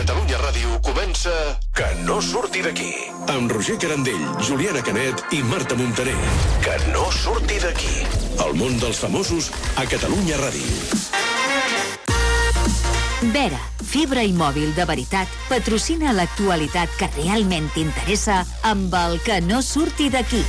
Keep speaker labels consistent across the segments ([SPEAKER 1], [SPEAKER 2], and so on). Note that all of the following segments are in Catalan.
[SPEAKER 1] Catalunya Ràdio comença Que no surti d'aquí. Amb Roger Carandell, Juliana Canet i Marta Montaner. Que no surti d'aquí. El món dels famosos a Catalunya Ràdio.
[SPEAKER 2] Vera, fibra i mòbil de veritat, patrocina l'actualitat que realment t'interessa amb el Que no surti d'aquí.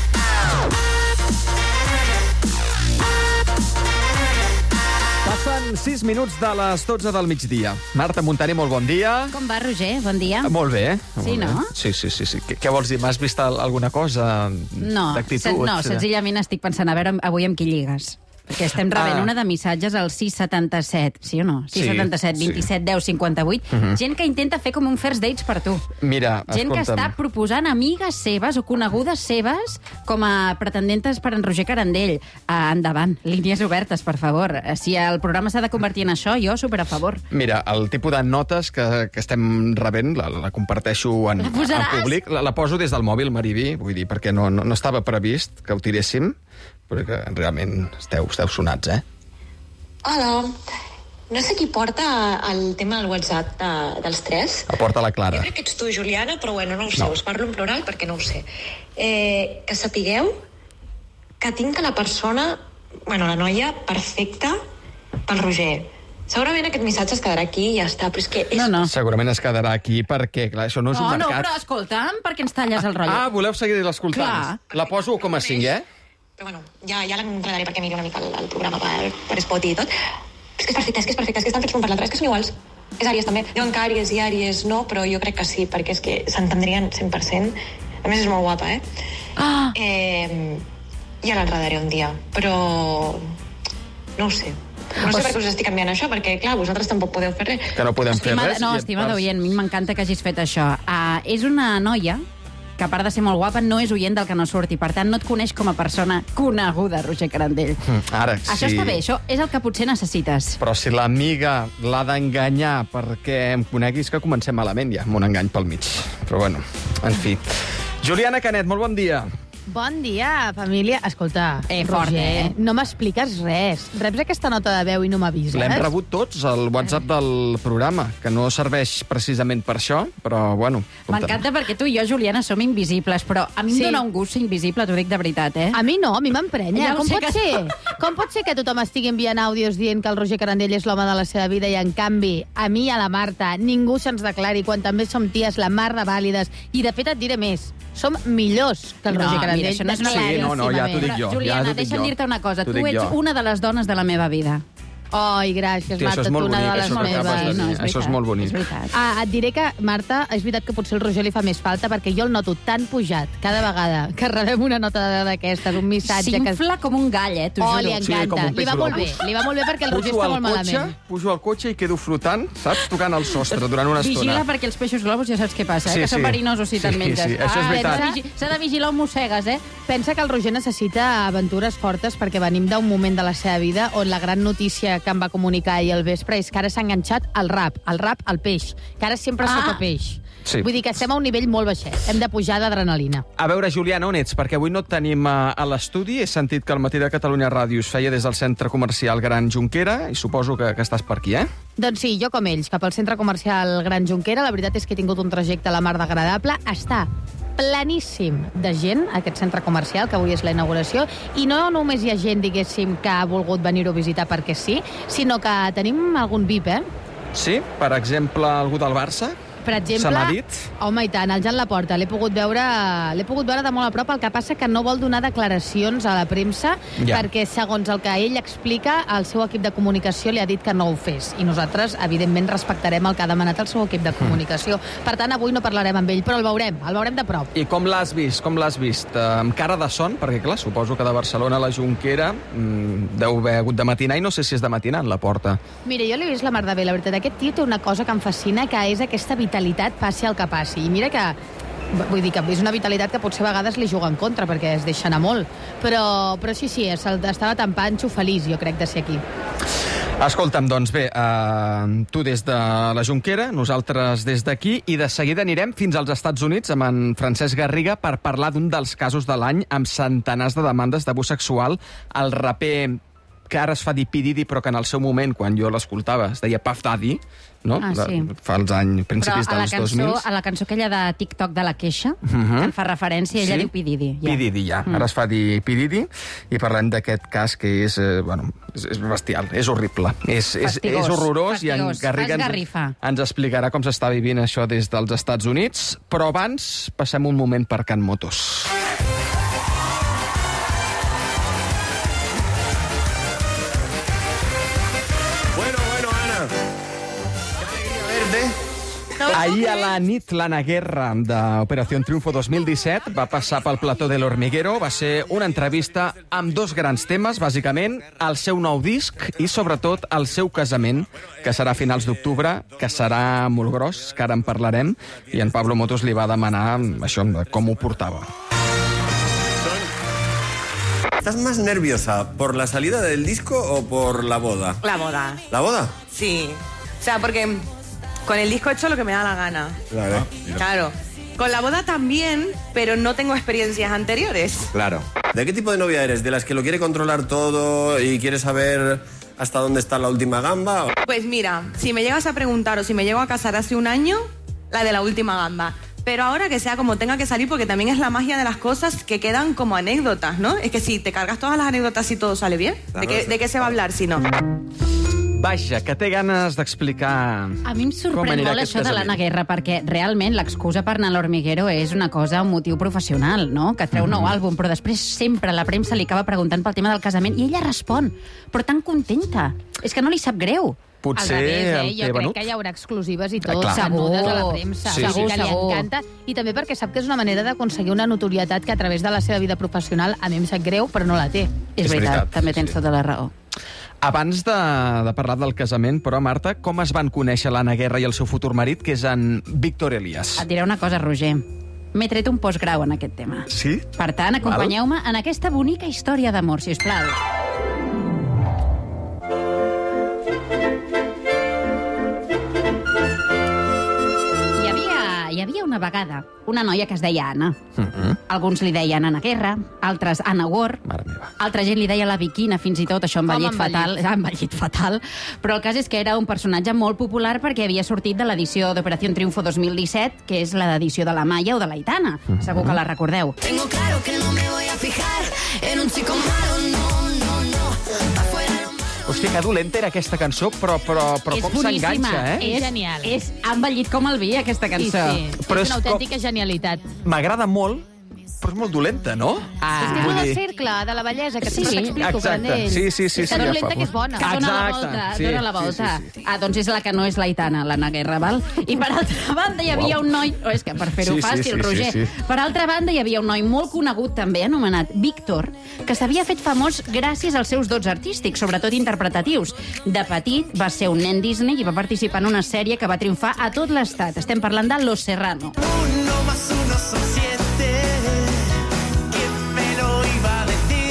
[SPEAKER 3] Passen 6 minuts de les 12 del migdia. Marta Montaner, molt bon dia.
[SPEAKER 4] Com va, Roger? Bon dia.
[SPEAKER 3] Molt bé.
[SPEAKER 4] Sí,
[SPEAKER 3] molt bé.
[SPEAKER 4] no?
[SPEAKER 3] Sí. Què vols dir? M'has vist alguna cosa d'actitud?
[SPEAKER 4] No, senzillament estic pensant, a veure, avui amb qui lligues. Perquè estem rebent una de missatges al 677, sí o no? 677 27 10 58. Gent que intenta fer com un first dates per tu.
[SPEAKER 3] Mira,
[SPEAKER 4] gent que està proposant amigues seves o conegudes seves com a pretendentes per en Roger Carandell. Endavant, línies obertes, per favor. Si el programa s'ha de convertir en això, jo super a favor.
[SPEAKER 3] Mira, el tipus de notes que estem rebent, la comparteixo en públic. La poso des del mòbil, Mariví, vull dir, perquè no estava previst que ho tiréssim, però que realment esteu sonats,
[SPEAKER 5] Hola. No sé qui porta el tema del WhatsApp dels tres.
[SPEAKER 3] El porta la Clara.
[SPEAKER 5] Jo crec que ets tu, Juliana, però bueno, no ho sé. Us parlo en plural perquè no ho sé. Que sapigueu que tinc la persona, la noia perfecta pel Roger. Segurament aquest missatge es quedarà aquí i ja està, però és que...
[SPEAKER 4] No.
[SPEAKER 3] Segurament es quedarà aquí perquè, clar, això no és un mercat.
[SPEAKER 4] No, però escolta'm, per què ens talles el rotllo?
[SPEAKER 3] Voleu seguir l'escoltant?
[SPEAKER 4] Clar.
[SPEAKER 3] La poso 1,5,
[SPEAKER 5] Però bueno, ja l'enredaré perquè miri una mica el programa per Spotify i tot. És que és perfecte, és que estan fets l'un per l'altre, és que són iguals. És Àries també. Diuen que Àries i Àries no, però jo crec que sí, perquè és que s'entendrien 100%. A més, és molt guapa, Ja l'enredaré un dia, però... No ho sé. No sé per què us estic canviant això, perquè, clar, vosaltres tampoc podeu fer res.
[SPEAKER 3] Que no podem fer res.
[SPEAKER 4] No, estimada oient, a mi m'encanta que hagis fet això. És una noia que a part de ser molt guapa, no és oient del Que no surti. Per tant, no et coneix com a persona coneguda, Roger Carandell.
[SPEAKER 3] Ara, sí.
[SPEAKER 4] Això està bé, això és el que potser necessites.
[SPEAKER 3] Però si l'amiga l'ha d'enganyar perquè em coneguis, que comencem malament ja, amb un engany pel mig. Però bueno, en fi. Juliana Canet, molt bon dia.
[SPEAKER 6] Bon dia, família. Escolta,
[SPEAKER 4] fort,
[SPEAKER 6] Roger, no m'expliques res. Reps aquesta nota de veu i no m'avises?
[SPEAKER 3] L'hem rebut tots, al WhatsApp del programa, que no serveix precisament per això, però bueno.
[SPEAKER 4] M'encanta perquè tu i jo, Juliana, som invisibles, però a mi em dóna un gust ser invisible, t'ho dic de veritat,
[SPEAKER 6] A mi no, a mi m'emprenya.
[SPEAKER 4] Ja
[SPEAKER 6] Com pot ser que tothom estigui enviant àudios dient que el Roger Carandell és l'home de la seva vida i, en canvi, a mi i a la Marta ningú se'ns declari quan també som ties la mar de vàlides? I, de fet, et diré més. Som millors que el Roger Carandell.
[SPEAKER 4] Mira, això no és
[SPEAKER 3] ja t'ho dic jo.
[SPEAKER 4] Juliana, deixa'm dir-te una cosa. Tu ets una de les dones de la meva vida.
[SPEAKER 6] Ai, gràcies, Marta, tu una de les meves.
[SPEAKER 3] Això és molt bonic.
[SPEAKER 6] Et diré que, Marta, és veritat que potser el Roger li fa més falta, perquè jo el noto tan pujat cada vegada que rebem una nota d'aquestes, un missatge...
[SPEAKER 4] S'infla com un gall, t'ho juro.
[SPEAKER 6] Li encanta. Li va molt bé perquè el Roger està molt malament.
[SPEAKER 3] Pujo al cotxe i quedo flotant, saps? Tocant el sostre durant una estona.
[SPEAKER 4] Vigila perquè els peixos globus ja saps què passa, que són verinosos si te'n menges.
[SPEAKER 3] Sí, això és veritat.
[SPEAKER 4] S'ha de vigilar on mossegues,
[SPEAKER 6] Pensa que el Roger necessita aventures fortes perquè venim d'un moment de la seva vida on la gran notícia que em va comunicar ahir al vespre és que ara s'ha enganxat al rap, al peix, que ara sempre sopa peix.
[SPEAKER 3] Sí.
[SPEAKER 6] Vull dir que estem a un nivell molt baixet. Hem de pujar d'adrenalina.
[SPEAKER 3] A veure, Juliana, on ets? Perquè avui no et tenim a l'estudi. He sentit que el Matí de Catalunya Ràdio es feia des del centre comercial Gran Jonquera i suposo que estàs per aquí,
[SPEAKER 6] Doncs sí, jo com ells, cap al centre comercial Gran Jonquera. La veritat és que he tingut un trajecte a la mar d'agradable. Està planíssim de gent, aquest centre comercial, que avui és la inauguració, i no només hi ha gent, diguéssim, que ha volgut venir-ho a visitar perquè sí, sinó que tenim algun VIP,
[SPEAKER 3] Sí? Per exemple, algú del Barça?
[SPEAKER 6] Per exemple,
[SPEAKER 3] se m'ha dit?
[SPEAKER 6] Home, i tant, el Jan Laporta, l'he pogut veure de molt a prop, el que passa que no vol donar declaracions a la premsa perquè, segons el que ell explica, el seu equip de comunicació li ha dit que no ho fes. I nosaltres, evidentment, respectarem el que ha demanat el seu equip de comunicació. Per tant, avui no parlarem amb ell, però el veurem de prop.
[SPEAKER 3] I com l'has vist? Amb cara de son? Perquè, clar, suposo que de Barcelona a la Jonquera deu haver hagut de matinar, i no sé si és de matinar en la porta.
[SPEAKER 6] Mira, jo l'he vist la mar de bé, la veritat. Aquest tio té una cosa que em fascina, que és aquesta vitalitat, passi el que passi. I mira que vull dir que és una vitalitat que potser a vegades li juga en contra perquè es deixa anar molt, però sí, estava tan panxo feliç, jo crec, de ser aquí.
[SPEAKER 3] Escolta'm, doncs bé, tu des de la Jonquera, nosaltres des d'aquí, i de seguida anirem fins als Estats Units amb en Francesc Garriga per parlar d'un dels casos de l'any amb centenars de demandes d'abús sexual al raper que ara es fa dir P. Diddy, però que en el seu moment, quan jo l'escoltava, es deia Puff Daddy, no?
[SPEAKER 4] Sí.
[SPEAKER 3] Fa els anys principis dels 2000.
[SPEAKER 4] A la cançó aquella de TikTok de la queixa, que en fa referència, ella diu P. Diddy.
[SPEAKER 3] P. Diddy, ja. Ara es fa dir P. Diddy, i parlem d'aquest cas que és bestial, és horrible. És horrorós, i en Garriga ens explicarà com s'està vivint això des dels Estats Units, però abans passem un moment per Can Motos. Ahir a la nit, l'Anna Guerra d'Operació Triunfo 2017 va passar pel plató de l'Hormiguero. Va ser una entrevista amb dos grans temes, bàsicament, el seu nou disc i, sobretot, el seu casament, que serà a finals d'octubre, que serà molt gros, que ara en parlarem, i en Pablo Motos li va demanar això, com ho portava.
[SPEAKER 7] ¿Estás más nerviosa por la salida del disco o por la boda?
[SPEAKER 8] La boda.
[SPEAKER 7] ¿La boda?
[SPEAKER 8] Sí. O sea, porque con el disco he hecho lo que me da la gana.
[SPEAKER 7] Claro.
[SPEAKER 8] Claro. Con la boda también, pero no tengo experiencias anteriores.
[SPEAKER 7] Claro. ¿De qué tipo de novia eres? ¿De las que lo quiere controlar todo y quiere saber hasta dónde está la última gamba?
[SPEAKER 8] Pues mira, si me llegas a preguntar o si me llego a casar hace un año, la de la última gamba. Pero ahora que sea como tenga que salir, porque también es la magia de las cosas que quedan como anécdotas, ¿no? Es que si te cargas todas las anécdotas y todo sale bien,
[SPEAKER 7] Claro,
[SPEAKER 8] ¿de qué se va a hablar si no?
[SPEAKER 3] Vaja, que té ganes d'explicar...
[SPEAKER 4] A mi em sorprèn molt això de l'Anna Guerra, perquè realment l'excusa per anar a l'Hormiguero és una cosa, un motiu professional, no? Que treu nou àlbum, però després sempre la premsa li acaba preguntant pel tema del casament i ella respon, però tan contenta. És que no li sap greu.
[SPEAKER 3] Potser
[SPEAKER 6] al revés,
[SPEAKER 3] el té
[SPEAKER 6] jo crec
[SPEAKER 3] venut.
[SPEAKER 6] que hi haurà exclusives i tot,
[SPEAKER 3] clar.
[SPEAKER 6] venudes a la premsa.
[SPEAKER 3] Sí,
[SPEAKER 6] Segur
[SPEAKER 3] sí,
[SPEAKER 6] que li
[SPEAKER 4] segur.
[SPEAKER 6] encanta. I també perquè sap que és una manera d'aconseguir una notorietat que a través de la seva vida professional a mi em sap greu, però no la té.
[SPEAKER 4] És veritat, també tens
[SPEAKER 3] sí.
[SPEAKER 4] tota la raó.
[SPEAKER 3] Abans de parlar del casament, però, Marta, com es van conèixer l'Anna Guerra i el seu futur marit, que és en Víctor Elias?
[SPEAKER 4] Et diré una cosa, Roger. M'he tret un postgrau en aquest tema.
[SPEAKER 3] Sí?
[SPEAKER 4] Per tant, acompanyeu-me en aquesta bonica història d'amor, si us plau. Hi havia una vegada una noia que es deia Anna. Alguns li deien Anna Guerra, altres Anna War,
[SPEAKER 3] Mare meva.
[SPEAKER 4] altra gent li deia la Viquina, fins i tot, això envellit fatal. Però el cas és que era un personatge molt popular perquè havia sortit de l'edició d'Operació Triunfo 2017, que és l'edició de la Maya o de l'Aitana. Segur que la recordeu.
[SPEAKER 9] Tengo claro que no me voy a fijar en un chico malo, no.
[SPEAKER 3] Hòstia, que dolenta era aquesta cançó, però com s'enganxa, eh?
[SPEAKER 6] És genial.
[SPEAKER 4] Ha envellit com el vi, aquesta cançó.
[SPEAKER 6] Sí.
[SPEAKER 3] Però
[SPEAKER 6] És una autèntica genialitat.
[SPEAKER 3] M'agrada molt, però és molt dolenta, no?
[SPEAKER 6] És que és
[SPEAKER 3] Vull
[SPEAKER 6] el
[SPEAKER 3] dir-
[SPEAKER 6] cercle de la bellesa, que
[SPEAKER 4] Sí,
[SPEAKER 6] sempre t'explico,
[SPEAKER 3] exacte.
[SPEAKER 6] Grandell.
[SPEAKER 3] Sí.
[SPEAKER 6] És tan dolenta que és bona.
[SPEAKER 4] Que dona la
[SPEAKER 3] Exacte,
[SPEAKER 4] volta,
[SPEAKER 3] sí,
[SPEAKER 4] dona la volta.
[SPEAKER 3] sí.
[SPEAKER 4] Doncs és la que no és l'Aitana, l'Anna Guerra, val? I per altra banda hi havia un noi... Oh, és que per fer-ho
[SPEAKER 3] Sí,
[SPEAKER 4] fàcil, Roger.
[SPEAKER 3] sí.
[SPEAKER 4] Per altra banda hi havia un noi molt conegut també, anomenat Víctor, que s'havia fet famós gràcies als seus dots artístics, sobretot interpretatius. De petit va ser un nen Disney i va participar en una sèrie que va triomfar a tot l'estat. Estem parlant de Los Serrano.
[SPEAKER 10] 1 más 1 son 7. ¿Quién me lo iba a decir?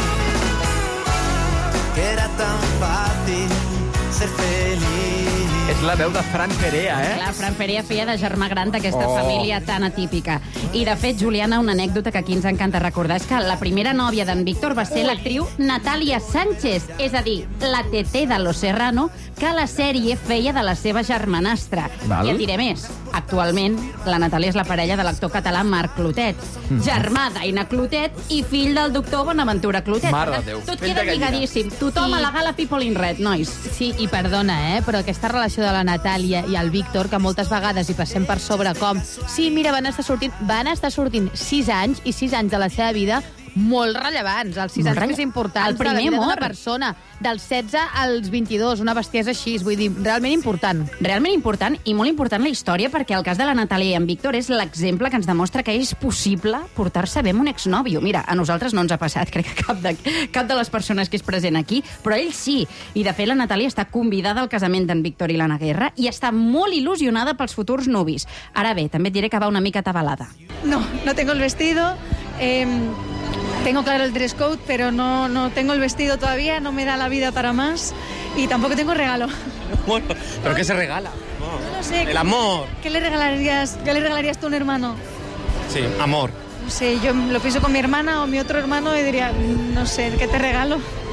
[SPEAKER 10] Que era tan fácil ser feliz.
[SPEAKER 3] És la veu de Fran Perea, eh?
[SPEAKER 4] Clar, Fran Perea feia de germà gran d'aquesta família tan atípica. I, de fet, Juliana, una anècdota que aquí ens encanta recordar és que la primera nòvia d'en Víctor va ser l'actriu Natàlia Sánchez, és a dir, la Teté de Los Serrano, que a la sèrie feia de la seva germanastra.
[SPEAKER 3] Val.
[SPEAKER 4] I et diré més. Actualment, la Natàlia és la parella de l'actor català Marc Clotet, germà d'Aina Clotet i fill del doctor Bonaventura Clotet.
[SPEAKER 3] Mare
[SPEAKER 4] Per
[SPEAKER 3] de Déu,
[SPEAKER 4] Tot
[SPEAKER 3] pell
[SPEAKER 4] queda
[SPEAKER 3] de gallina.
[SPEAKER 4] lligadíssim. Tothom a la gala People in Red, nois.
[SPEAKER 6] Sí, i perdona, però aquesta relació de la Natàlia i el Víctor, que moltes vegades hi passem per sobre com... Sí, mira, van estar sortint 6 anys, i 6 anys de la seva vida molt rellevants, els 6 anys més importants
[SPEAKER 4] El primer
[SPEAKER 6] de la vida d'una
[SPEAKER 4] amor.
[SPEAKER 6] persona, dels 16 als 22, una bestiesa així, vull dir, realment important.
[SPEAKER 4] Realment important, i molt important la història, perquè el cas de la Natàlia i en Víctor és l'exemple que ens demostra que és possible portar-se bé amb un exnòvio. Mira, a nosaltres no ens ha passat, crec que cap de les persones que és present aquí, però ell sí. I, de fet, la Natàlia està convidada al casament d'en Víctor i l'Anna Guerra i està molt il·lusionada pels futurs nuvis. Ara bé, també et diré que va una mica atabalada.
[SPEAKER 11] No tengo el vestido. Tengo claro el dress code, pero no tengo el vestido todavía, no me da la vida para más y tampoco tengo regalo.
[SPEAKER 10] Bueno, ¿pero qué se regala?
[SPEAKER 11] No lo sé.
[SPEAKER 10] El amor.
[SPEAKER 11] ¿Qué le regalarías tú a un hermano?
[SPEAKER 10] Sí, amor.
[SPEAKER 11] No sé, yo lo pienso con mi hermana o mi otro hermano y diría, no sé, ¿qué te regalo?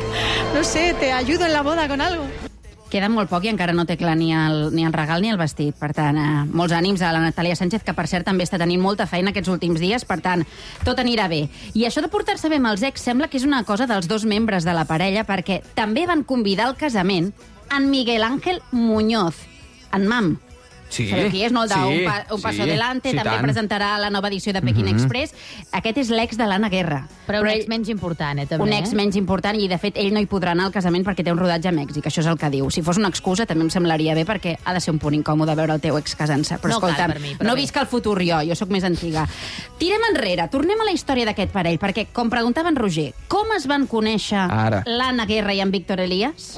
[SPEAKER 11] no sé, te ayudo en la boda con algo.
[SPEAKER 4] Queda molt poc i encara no té clar ni el regal ni el vestit. Per tant, molts ànims a la Natàlia Sánchez, que per cert també està tenint molta feina aquests últims dies, per tant, tot anirà bé. I això de portar-se bé amb els ex sembla que és una cosa dels dos membres de la parella, perquè també van convidar al casament en Miguel Ángel Muñoz, en Mam.
[SPEAKER 3] Sí,
[SPEAKER 4] sabeu qui és, no? El Un Paso Adelante, també
[SPEAKER 3] tant.
[SPEAKER 4] presentarà la nova edició de Peking Express. Aquest és l'ex de l'Anna Guerra.
[SPEAKER 6] Però un ex menys important, també.
[SPEAKER 4] Un ex menys important, i de fet ell no hi podrà anar al casament perquè té un rodatge a Mèxic, això és el que diu. Si fos una excusa també em semblaria bé, perquè ha de ser un punt incòmode veure el teu ex casant-se. Però
[SPEAKER 6] No cal
[SPEAKER 4] escolta'm,
[SPEAKER 6] per mi, per
[SPEAKER 4] no
[SPEAKER 6] mi.
[SPEAKER 4] visc el futur jo sóc més antiga. Tirem enrere, tornem a la història d'aquest parell, perquè, com preguntava en Roger, com es van conèixer
[SPEAKER 3] Ara.
[SPEAKER 4] l'Anna Guerra i en Víctor Elías?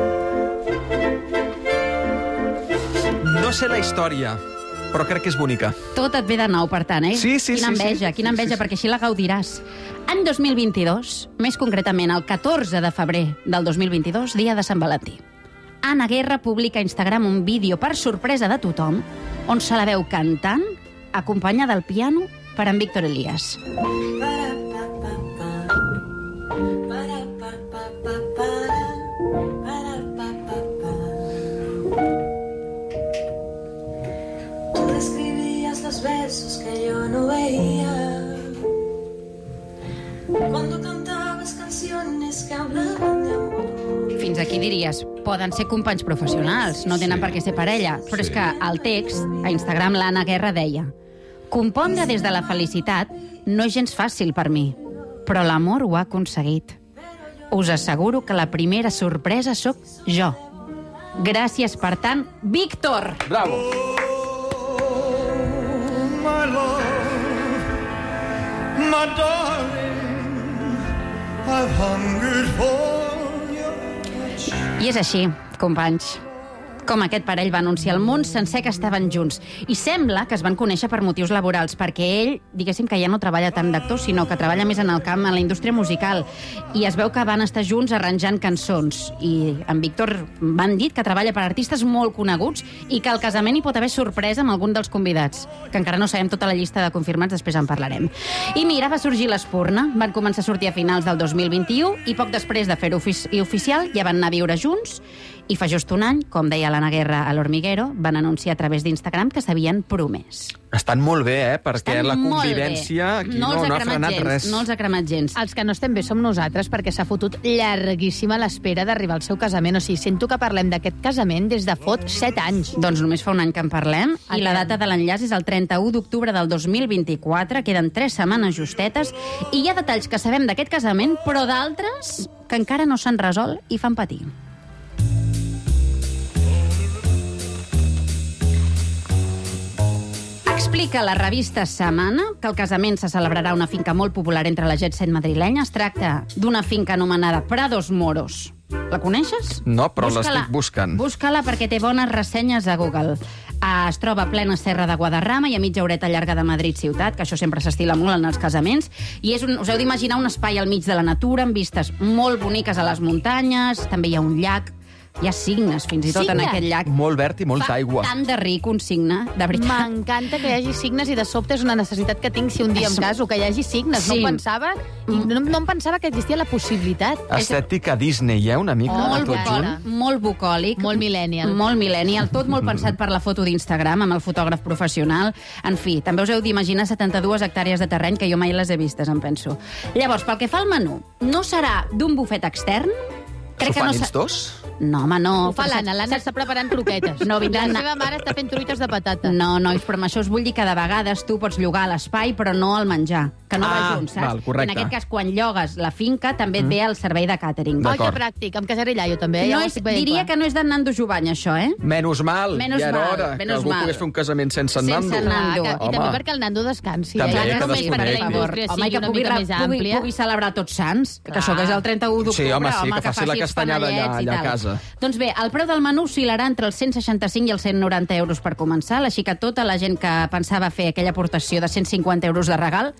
[SPEAKER 3] No sé la història, però crec que és bonica.
[SPEAKER 4] Tot et ve de nou, per tant, eh?
[SPEAKER 3] Sí,
[SPEAKER 4] Quina enveja, quina enveja, perquè així la gaudiràs. Any 2022, més concretament el 14 de febrer del 2022, dia de Sant Valentí. Anna Guerra publica a Instagram un vídeo per sorpresa de tothom on se la veu cantant, acompanyada al piano per en Víctor Elías.
[SPEAKER 9] Tú describías los besos que yo no veía. Cuando cantabas canciones que hablaban de amor.
[SPEAKER 4] Fins aquí diries, poden ser companys professionals, no tenen per què ser parella. Però és que al text, a Instagram, l'Anna Guerra deia: compondre des de la felicitat no és gens fàcil per mi, però l'amor ho ha aconseguit. Us asseguro que la primera sorpresa sóc jo. Gràcies, per tant, Víctor!
[SPEAKER 3] Bravo!
[SPEAKER 10] My love, my darling, I've hungered for your touch.
[SPEAKER 4] I és així, companys. Com aquest parell va anunciar al món sencer que estaven junts. I sembla que es van conèixer per motius laborals, perquè ell, diguéssim que ja no treballa tant d'actor, sinó que treballa més en el camp, en la indústria musical. I es veu que van estar junts arranjant cançons. I en Víctor van dit que treballa per artistes molt coneguts i que al casament hi pot haver sorpresa amb algun dels convidats, que encara no sabem tota la llista de confirmats, després en parlarem. I mira, va sorgir l'espurna. Van començar a sortir a finals del 2021 i poc després de fer-ho oficial ja van anar a viure junts. I fa just un any, com deia l'Anna Guerra a l'Hormiguero, van anunciar a través d'Instagram que s'havien promès.
[SPEAKER 3] Estan molt bé, perquè
[SPEAKER 4] Estan
[SPEAKER 3] la
[SPEAKER 4] molt
[SPEAKER 3] convivència
[SPEAKER 4] bé.
[SPEAKER 3] aquí no ha frenat res.
[SPEAKER 4] No els ha cremat gens.
[SPEAKER 6] Els que no estem bé som nosaltres, perquè s'ha fotut llarguíssima l'espera d'arribar al seu casament. O sigui, sento que parlem d'aquest casament des de fot 7 anys.
[SPEAKER 4] Doncs només fa un any que en parlem, i la data de l'enllaç és el 31 d'octubre del 2024, queden 3 setmanes justetes, i hi ha detalls que sabem d'aquest casament, però d'altres que encara no s'han resolt i fan patir. Explica la revista Setmana que el casament se celebrarà a una finca molt popular entre la jet set madrilenya. Es tracta d'una finca anomenada Prados Moros. La coneixes?
[SPEAKER 3] No, però l'estic buscant.
[SPEAKER 4] Busca-la perquè té bones ressenyes a Google. Es troba a plena serra de Guadarrama i a mitja horeta llarga de Madrid ciutat, que això sempre s'estila molt en els casaments, i és us heu d'imaginar un espai al mig de la natura, amb vistes molt boniques a les muntanyes, també hi ha un llac, hi ha cignes, fins i tot, en aquest llac.
[SPEAKER 3] Molt verd i molta aigua.
[SPEAKER 4] Tant de ric un cigne, de veritat.
[SPEAKER 6] M'encanta que hi hagi signes i de sobte és una necessitat que tinc si un dia em caso, que hi hagi signes.
[SPEAKER 4] Sí.
[SPEAKER 6] No em pensava, no em pensava que existia la possibilitat.
[SPEAKER 3] Estètica Disney, una mica,
[SPEAKER 4] Molt
[SPEAKER 3] tot
[SPEAKER 4] bucòlic,
[SPEAKER 3] junt.
[SPEAKER 4] molt bucòlic.
[SPEAKER 6] Molt millennial.
[SPEAKER 4] Molt millennial, tot molt pensat per la foto d'Instagram, amb el fotògraf professional. En fi, també us heu d'imaginar 72 hectàrees de terreny, que jo mai les he vistes, em penso. Llavors, pel que fa al menú, no serà d'un bufet extern.
[SPEAKER 3] S'ho fan ells dos?
[SPEAKER 4] No, home, no.
[SPEAKER 6] Ho fa l'Anna, l'Anna està preparant croquetes.
[SPEAKER 4] No, vindran...
[SPEAKER 6] La seva mare està fent truites de patata.
[SPEAKER 4] No, nois, però amb això us vull dir que de vegades tu pots llogar l'espai, però no el menjar, que no va junts, saps?
[SPEAKER 3] Val, correcte.
[SPEAKER 4] En aquest cas, quan llogues la finca, també et ve el servei de càtering.
[SPEAKER 6] Oh, que pràctic, em casaré allà jo també.
[SPEAKER 4] No
[SPEAKER 6] ja ho
[SPEAKER 4] és,
[SPEAKER 6] estic veient
[SPEAKER 4] diria
[SPEAKER 6] clar.
[SPEAKER 4] que no és d'en Nando Jovany, això, eh?
[SPEAKER 3] Menys mal,
[SPEAKER 4] Menys
[SPEAKER 3] ja era
[SPEAKER 4] mal,
[SPEAKER 3] hora que
[SPEAKER 4] menys
[SPEAKER 3] algú
[SPEAKER 4] mal.
[SPEAKER 3] pogués fer un casament sense Nando.
[SPEAKER 4] Nando.
[SPEAKER 6] I també perquè el Nando descansi.
[SPEAKER 3] També,
[SPEAKER 6] Ja
[SPEAKER 3] que
[SPEAKER 6] no només perquè la
[SPEAKER 3] desconnecti.
[SPEAKER 6] indústria
[SPEAKER 4] Home,
[SPEAKER 6] sigui
[SPEAKER 4] que
[SPEAKER 6] una mica més àmplia.
[SPEAKER 4] pugui celebrar Tots Sants, que això que és el 31 d'octubre.
[SPEAKER 3] Sí, home, sí, que faci la
[SPEAKER 4] els
[SPEAKER 3] castanyada
[SPEAKER 4] panellets i
[SPEAKER 3] allà a
[SPEAKER 4] tal.
[SPEAKER 3] casa.
[SPEAKER 4] Doncs bé, el preu del menú oscil·larà entre els 165 i els 190 euros per començar, així que tota la gent que pensava fer aquella aportació de 150 euros de regal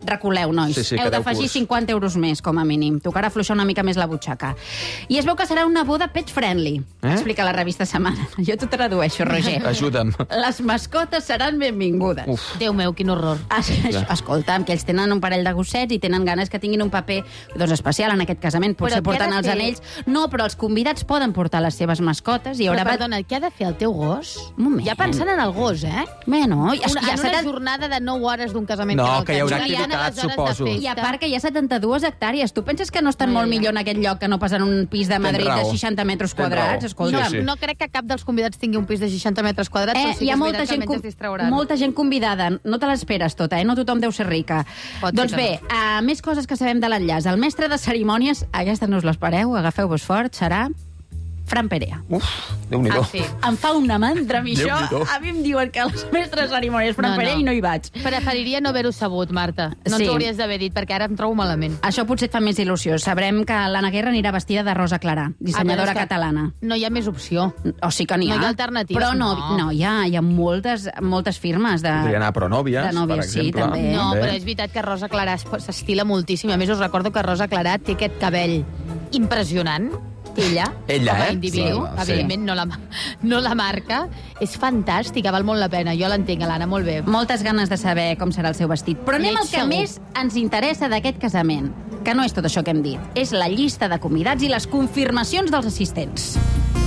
[SPEAKER 4] Reculeu, nois.
[SPEAKER 3] Sí,
[SPEAKER 4] Heu
[SPEAKER 3] quedeu
[SPEAKER 4] d'afegir
[SPEAKER 3] curts.
[SPEAKER 4] 50 euros més, com a mínim. Tocarà afluixar una mica més la butxaca. I es veu que serà una boda pet-friendly, explica la revista Setmana. Jo t'ho tradueixo, Roger.
[SPEAKER 3] Ajuda'm.
[SPEAKER 4] Les mascotes seran benvingudes.
[SPEAKER 3] Uf.
[SPEAKER 6] Déu meu, quin horror.
[SPEAKER 4] Escolta'm, que ells tenen un parell de gossets i tenen ganes que tinguin un paper especial en aquest casament. Potser
[SPEAKER 6] Però què ha
[SPEAKER 4] porten
[SPEAKER 6] de
[SPEAKER 4] els
[SPEAKER 6] fer?
[SPEAKER 4] anells. No, però els convidats poden portar les seves mascotes. I
[SPEAKER 6] Però,
[SPEAKER 4] haurà...
[SPEAKER 6] perdona, què ha de fer el teu gos?
[SPEAKER 4] Un moment.
[SPEAKER 6] Ja pensant en el gos,
[SPEAKER 4] Bueno,
[SPEAKER 6] en una jornada de 9 hores d'un casament.
[SPEAKER 3] No, que hi haurà
[SPEAKER 6] Juliana,
[SPEAKER 3] activitat,
[SPEAKER 6] les hores de
[SPEAKER 3] suposo.
[SPEAKER 6] festa.
[SPEAKER 4] I a part que hi ha 72 hectàrees. Tu penses que no estan molt millor en aquest lloc que no pas en un pis de Madrid de
[SPEAKER 3] raó.
[SPEAKER 4] 60 metres
[SPEAKER 3] Tens
[SPEAKER 4] quadrats?
[SPEAKER 3] raó.
[SPEAKER 4] Escolta,
[SPEAKER 3] Sí, sí.
[SPEAKER 6] No crec que cap dels convidats tingui un pis de 60 metres quadrats, però sí
[SPEAKER 4] hi
[SPEAKER 6] que
[SPEAKER 4] ha
[SPEAKER 6] és
[SPEAKER 4] molta
[SPEAKER 6] veritat que
[SPEAKER 4] gent,
[SPEAKER 6] almenys es distrauran.
[SPEAKER 4] molta gent convidada. No te l'esperes tota, No tothom deu ser rica.
[SPEAKER 6] Pot ser
[SPEAKER 4] Doncs
[SPEAKER 6] que
[SPEAKER 4] bé, més coses que sabem de l'enllaç. El mestre de cerimònies, aquesta no us l'espereu, agafeu-vos fort, serà Fran Perea.
[SPEAKER 3] Uf, Déu-n'hi-do.
[SPEAKER 6] Ah, sí.
[SPEAKER 4] Em fa una mandra a mi això.
[SPEAKER 3] Déu-n'hi-do.
[SPEAKER 4] A mi em diuen que els mestres de cerimònies Fran Perea i no hi vaig.
[SPEAKER 6] Preferiria no haver-ho sabut, Marta. No
[SPEAKER 4] Sí.
[SPEAKER 6] ens ho hauries d'haver dit, perquè ara em trobo malament.
[SPEAKER 4] Això potser et fa més il·lusió. Sabrem que l'Anna Guerra anirà vestida de Rosa Clarà, dissenyadora
[SPEAKER 6] Ah, però és que
[SPEAKER 4] catalana.
[SPEAKER 6] No hi ha més opció.
[SPEAKER 4] O sí que n'hi ha.
[SPEAKER 6] No hi ha alternatives,
[SPEAKER 4] Però
[SPEAKER 6] no.
[SPEAKER 4] hi ha moltes firmes de...
[SPEAKER 3] Podria anar a Pronòvies,
[SPEAKER 4] De nòvies,
[SPEAKER 3] per exemple.
[SPEAKER 4] sí, també.
[SPEAKER 6] No, però és veritat que Rosa Clarà s'estila moltíssim. A més, us recordo que Rosa Clarà té aquest cabell impressionant. Ella,
[SPEAKER 3] Ella,
[SPEAKER 6] com a
[SPEAKER 3] eh?
[SPEAKER 6] individu,
[SPEAKER 3] Sí,
[SPEAKER 6] evidentment no la marca. És fantàstica, val molt la pena. Jo l'entenc, l'Anna, molt bé.
[SPEAKER 4] Moltes ganes de saber com serà el seu vestit. Però anem
[SPEAKER 6] Lleig
[SPEAKER 4] al que
[SPEAKER 6] segur.
[SPEAKER 4] més ens interessa d'aquest casament, que no és tot això que hem dit. És la llista de convidats i les confirmacions dels assistents.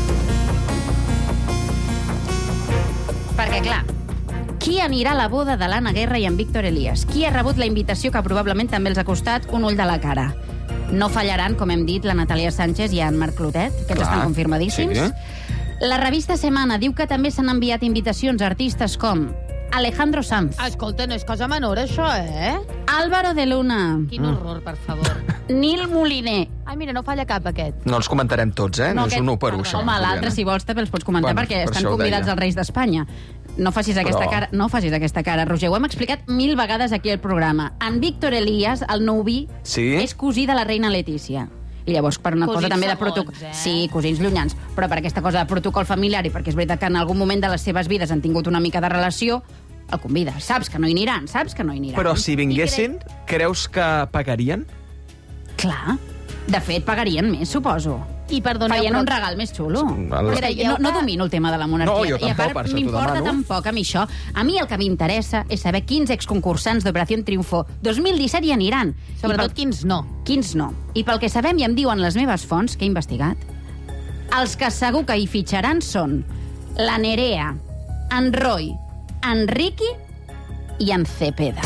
[SPEAKER 4] Perquè, clar, qui anirà a la boda de l'Anna Guerra i en Víctor Elias? Qui ha rebut la invitació que probablement també els ha costat un ull de la cara? No fallaran, com hem dit, la Natàlia Sánchez i en Marc Clotet, que
[SPEAKER 3] Clar,
[SPEAKER 4] estan confirmadíssims.
[SPEAKER 3] sí.
[SPEAKER 4] La revista Semana diu que també s'han enviat invitacions a artistes com Alejandro Sanz,
[SPEAKER 6] Escolta, no és cosa menor, això,
[SPEAKER 4] Álvaro de Luna,
[SPEAKER 6] Quin horror, per favor.
[SPEAKER 4] Nil Moliner.
[SPEAKER 6] Ai, mira, no falla cap, aquest.
[SPEAKER 3] No els comentarem tots, No és
[SPEAKER 4] aquest-
[SPEAKER 3] un 1 per 1, això.
[SPEAKER 4] Home, l'altre, si vols, també els pots comentar,
[SPEAKER 3] Bueno,
[SPEAKER 4] perquè
[SPEAKER 3] per
[SPEAKER 4] estan
[SPEAKER 3] això ho
[SPEAKER 4] convidats
[SPEAKER 3] deia.
[SPEAKER 4] els Reis d'Espanya. No facis aquesta cara, no facis aquesta cara, Roger. Ho hem explicat 1000 vegades aquí al programa. En Víctor Elias, el nouvi,
[SPEAKER 3] Sí?
[SPEAKER 4] és cosí de la reina Letícia. I llavors, per una
[SPEAKER 6] Cosins
[SPEAKER 4] cosa també de
[SPEAKER 6] segons,
[SPEAKER 4] protocol...
[SPEAKER 6] eh?
[SPEAKER 4] Sí, cosins llunyans. Però per aquesta cosa de protocol familiar i perquè és veritat que en algun moment de les seves vides han tingut una mica de relació, el convida. Saps que no hi aniran,
[SPEAKER 3] Però si vinguessin, creus que pagarien?
[SPEAKER 4] Clar. De fet, pagarien més, suposo.
[SPEAKER 6] I perdoneu,
[SPEAKER 4] Farien
[SPEAKER 6] però-
[SPEAKER 4] un regal més xulo.
[SPEAKER 3] Val.
[SPEAKER 4] Mira, no domino el tema de la monarquia.
[SPEAKER 3] No, jo
[SPEAKER 4] I a
[SPEAKER 3] tampoc,
[SPEAKER 4] part,
[SPEAKER 3] per això t'ho
[SPEAKER 4] m'importa
[SPEAKER 3] demano.
[SPEAKER 4] tampoc a mi això. A mi el que m'interessa és saber quins exconcursants d'Operació Triunfo 2017 hi aniran.
[SPEAKER 6] Sobretot quins no.
[SPEAKER 4] Quins no. I pel que sabem i em diuen les meves fonts, que he investigat, els que segur que hi fitxaran són la Nerea, en Roy, en Ricky i en Cepeda.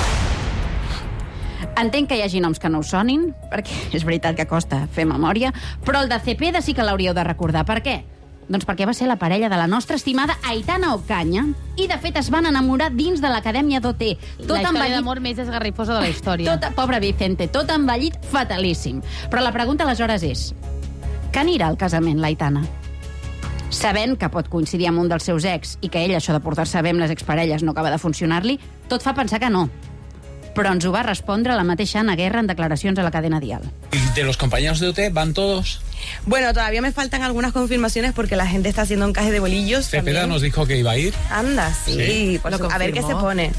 [SPEAKER 4] Entenc que hi hagi noms que no us sonin, perquè és veritat que costa fer memòria, però el de Cepeda sí que l'hauríeu de recordar. Per què? Doncs perquè va ser la parella de la nostra estimada Aitana Ocaña i, de fet, es van enamorar dins de l'Acadèmia d'OT.
[SPEAKER 6] La història d'amor més esgarrifosa de la història.
[SPEAKER 4] Pobre Vicente, tot envellit fatalíssim. Però la pregunta aleshores és, que anirà al casament l'Aitana? Sabent que pot coincidir amb un dels seus ex i que ell, això de portar-se bé amb les exparelles, no acaba de funcionar-li, tot fa pensar que no. Però ens ho va respondre la mateixa Anna Guerra en declaracions a la cadena Dial.
[SPEAKER 12] ¿De los compañeros de OT van todos?
[SPEAKER 8] Bueno, todavía me faltan algunas confirmaciones porque la gente está haciendo encaje de bolillos.
[SPEAKER 12] Cepeda
[SPEAKER 8] también.
[SPEAKER 12] nos dijo que iba a ir.
[SPEAKER 8] Anda, sí.
[SPEAKER 12] Sí.
[SPEAKER 8] Pues,
[SPEAKER 6] Lo
[SPEAKER 8] a ver qué se
[SPEAKER 6] confirmó.
[SPEAKER 8] pone.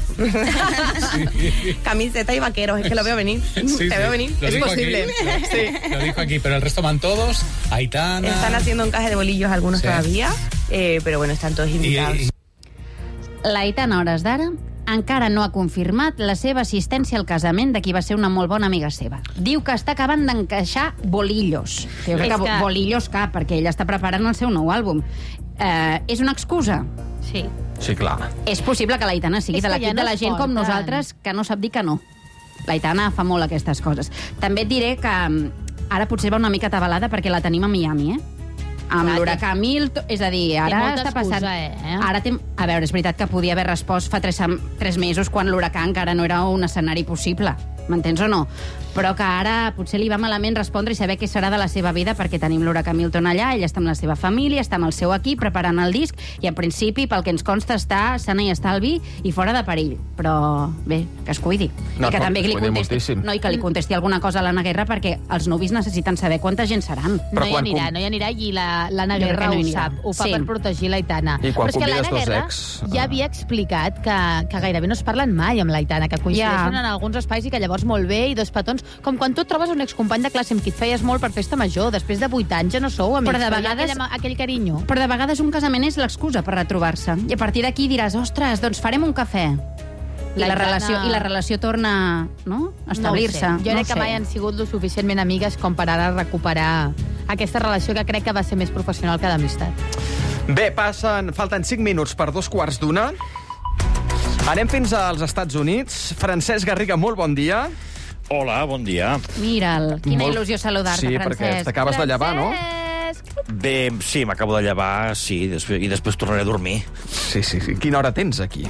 [SPEAKER 8] Camiseta y vaqueros, es que lo veo venir.
[SPEAKER 12] Sí,
[SPEAKER 8] Te veo venir.
[SPEAKER 12] Lo
[SPEAKER 8] Es
[SPEAKER 12] dijo
[SPEAKER 8] posible.
[SPEAKER 12] aquí,
[SPEAKER 8] Sí.
[SPEAKER 12] Lo dijo aquí, pero el resto van todos. Aitana.
[SPEAKER 8] Están haciendo encaje de bolillos algunos
[SPEAKER 12] Sí.
[SPEAKER 8] todavía, pero bueno, están todos invitados.
[SPEAKER 4] L'Aitana, a hores d'ara, encara no ha confirmat la seva assistència al casament de qui va ser una molt bona amiga seva. Diu que està acabant d'encaixar bolillos. Jo crec que bolillos cap, perquè ella està preparant el seu nou àlbum. És una excusa?
[SPEAKER 6] Sí.
[SPEAKER 3] Sí, clar.
[SPEAKER 4] És possible que l'Aitana sigui
[SPEAKER 6] És
[SPEAKER 4] de
[SPEAKER 6] que
[SPEAKER 4] l'equip
[SPEAKER 6] ja no
[SPEAKER 4] de la
[SPEAKER 6] es
[SPEAKER 4] gent com
[SPEAKER 6] porten.
[SPEAKER 4] nosaltres, que no sap dir que no. L'Aitana fa molt aquestes coses. També et diré que ara potser va una mica atabalada perquè la tenim a Miami, amb
[SPEAKER 6] Clar,
[SPEAKER 4] l'huracà Milton, és a dir, ara
[SPEAKER 6] molta
[SPEAKER 4] està passant...
[SPEAKER 6] excusa,
[SPEAKER 4] Ara a veure, és veritat que podia haver respost fa 3 mesos quan l'huracà encara no era un escenari possible. M'entens o no? Però que ara potser li va malament respondre i saber què serà de la seva vida, perquè tenim l'huracà Milton allà, ell està amb la seva família, està amb el seu equip preparant el disc i, en principi, pel que ens consta, està sana i estalvi i fora de perill. Però, bé, que es cuidi.
[SPEAKER 3] No,
[SPEAKER 4] I que
[SPEAKER 3] no,
[SPEAKER 4] també
[SPEAKER 3] es
[SPEAKER 4] li
[SPEAKER 3] cuidi
[SPEAKER 4] contesti,
[SPEAKER 3] moltíssim.
[SPEAKER 4] no, i que li contesti alguna cosa a l'Anna Guerra, perquè els nuvis necessiten saber quanta gent seran.
[SPEAKER 6] No hi anirà, i l'Anna
[SPEAKER 4] Jo crec
[SPEAKER 6] Guerra
[SPEAKER 4] que no
[SPEAKER 6] ho
[SPEAKER 4] hi anirà.
[SPEAKER 6] sap. Ho fa
[SPEAKER 4] Sí.
[SPEAKER 6] per protegir l'Aitana.
[SPEAKER 3] I quan
[SPEAKER 6] Però és que
[SPEAKER 3] convides
[SPEAKER 6] l'Anna
[SPEAKER 3] dos
[SPEAKER 6] Guerra
[SPEAKER 3] ex,
[SPEAKER 6] ja havia explicat que gairebé no es parlen mai amb l'Aitana, que coincideixen en alguns espais i que llavors llavors molt bé, i 2 petons. Com quan tu et trobes un excompany de classe amb qui et feies molt per festa major, després de 8 anys ja no sou amics,
[SPEAKER 4] però de vegades
[SPEAKER 6] aquell carinyo.
[SPEAKER 4] Però de vegades un casament és l'excusa per retrobar-se. I a partir d'aquí diràs, ostres, doncs farem un cafè. I la relació torna, no?, a establir-se.
[SPEAKER 6] Jo crec que mai han sigut lo suficientment amigues com per ara recuperar aquesta relació que crec que va ser més professional que d'amistat.
[SPEAKER 3] Bé, falten 5 minuts per 2:15. Anem fins als Estats Units. Francesc Garriga, molt bon dia.
[SPEAKER 13] Hola, bon dia.
[SPEAKER 4] Mira'l, quina il·lusió saludar-te,
[SPEAKER 3] sí,
[SPEAKER 4] Francesc.
[SPEAKER 3] Sí, perquè t'acabes de llevar, no?
[SPEAKER 13] Bé, sí, m'acabo de llevar, sí, i després tornaré a dormir.
[SPEAKER 3] Sí. Quina hora tens aquí?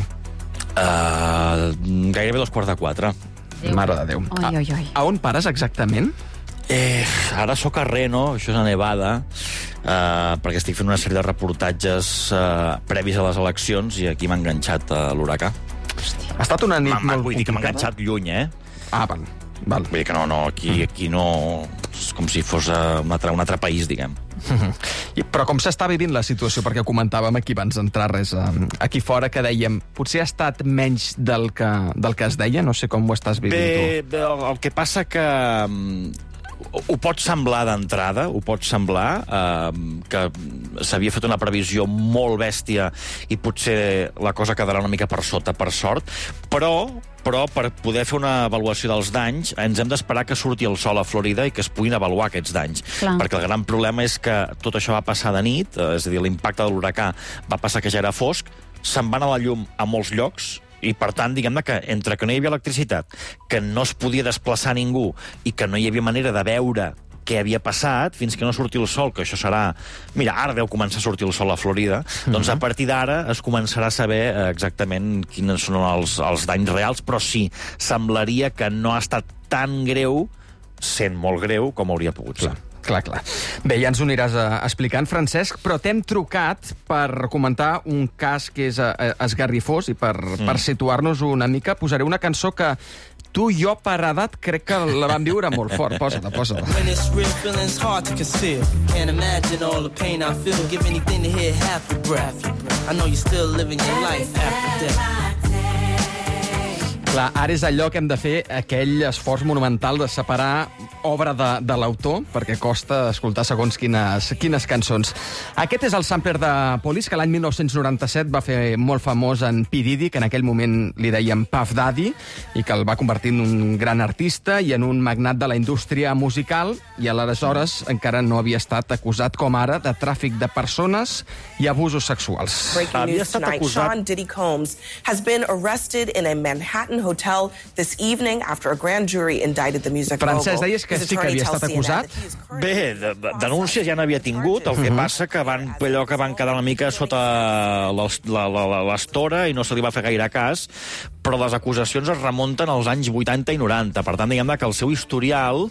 [SPEAKER 13] Gairebé 3:45.
[SPEAKER 3] Mare de Déu.
[SPEAKER 4] Oi.
[SPEAKER 3] A on pares exactament?
[SPEAKER 13] Ara sóc a Reno, això és a Nevada, perquè estic fent una sèrie de reportatges previs a les eleccions i aquí m'ha enganxat l'huracà.
[SPEAKER 3] Ha estat una nit molt complicada?
[SPEAKER 13] Vull dir que m'ha enganxat lluny,
[SPEAKER 3] Ah, val.
[SPEAKER 13] Vull dir que no, aquí no... És com si fos un altre país, diguem.
[SPEAKER 3] Però com s'està vivint la situació? Perquè comentàvem aquí abans d'entrar res aquí fora, que dèiem, potser ha estat menys del que es deia? No sé com ho estàs vivint tu.
[SPEAKER 13] Bé, el que passa que ho pot semblar d'entrada, que s'havia fet una previsió molt bèstia i potser la cosa quedarà una mica per sota, per sort, però per poder fer una avaluació dels danys ens hem d'esperar que surti el sol a Florida i que es puguin avaluar aquests danys.
[SPEAKER 4] Clar.
[SPEAKER 13] Perquè el gran problema és que tot això va passar de nit, és a dir, l'impacte de l'huracà va passar que ja era fosc, se'n va anar la llum a molts llocs, i, per tant, diguem-ne que entre que no hi havia electricitat, que no es podia desplaçar ningú i que no hi havia manera de veure què havia passat fins que no surti el sol, que això serà... Mira, ara deu començar a sortir el sol a Florida, doncs a partir d'ara es començarà a saber exactament quins són els danys reals, però sí, semblaria que no ha estat tan greu, sent molt greu, com hauria pogut ser.
[SPEAKER 3] Clar. Bé, ja ens ho aniràs explicant, Francesc, però t'hem trucat per comentar un cas que és esgarrifós i per situar-nos una mica. Posaré una cançó que tu i jo, per edat, crec que la vam viure molt fort. Posa-la.
[SPEAKER 10] When it's real, feeling's hard to conceal. Can't imagine all the pain I feel. Give anything to hear half your breath. I know you're still living your life after death.
[SPEAKER 3] Clar, ara és allò que hem de fer, aquell esforç monumental de separar obra de l'autor, perquè costa escoltar segons quines cançons. Aquest és el sampler de Police, que l'any 1997 va fer molt famós en P. Diddy, que en aquell moment li deien Puff Daddy, i que el va convertir en un gran artista i en un magnat de la indústria musical, i aleshores encara no havia estat acusat com ara de tràfic de persones i abusos sexuals.
[SPEAKER 14] Breaking news tonight, Sean Diddy Combs has been arrested in a Manhattan hotel this evening after a grand jury indicted the music mogul.
[SPEAKER 3] Francesc, deies que sí que havia estat acusat?
[SPEAKER 13] Bé, denúncies ja n'havia tingut, el que passa que van quedar una mica sota l'estora i no se li va fer gaire cas, però les acusacions es remunten als anys 80 i 90. Per tant, diguem-ne que el seu historial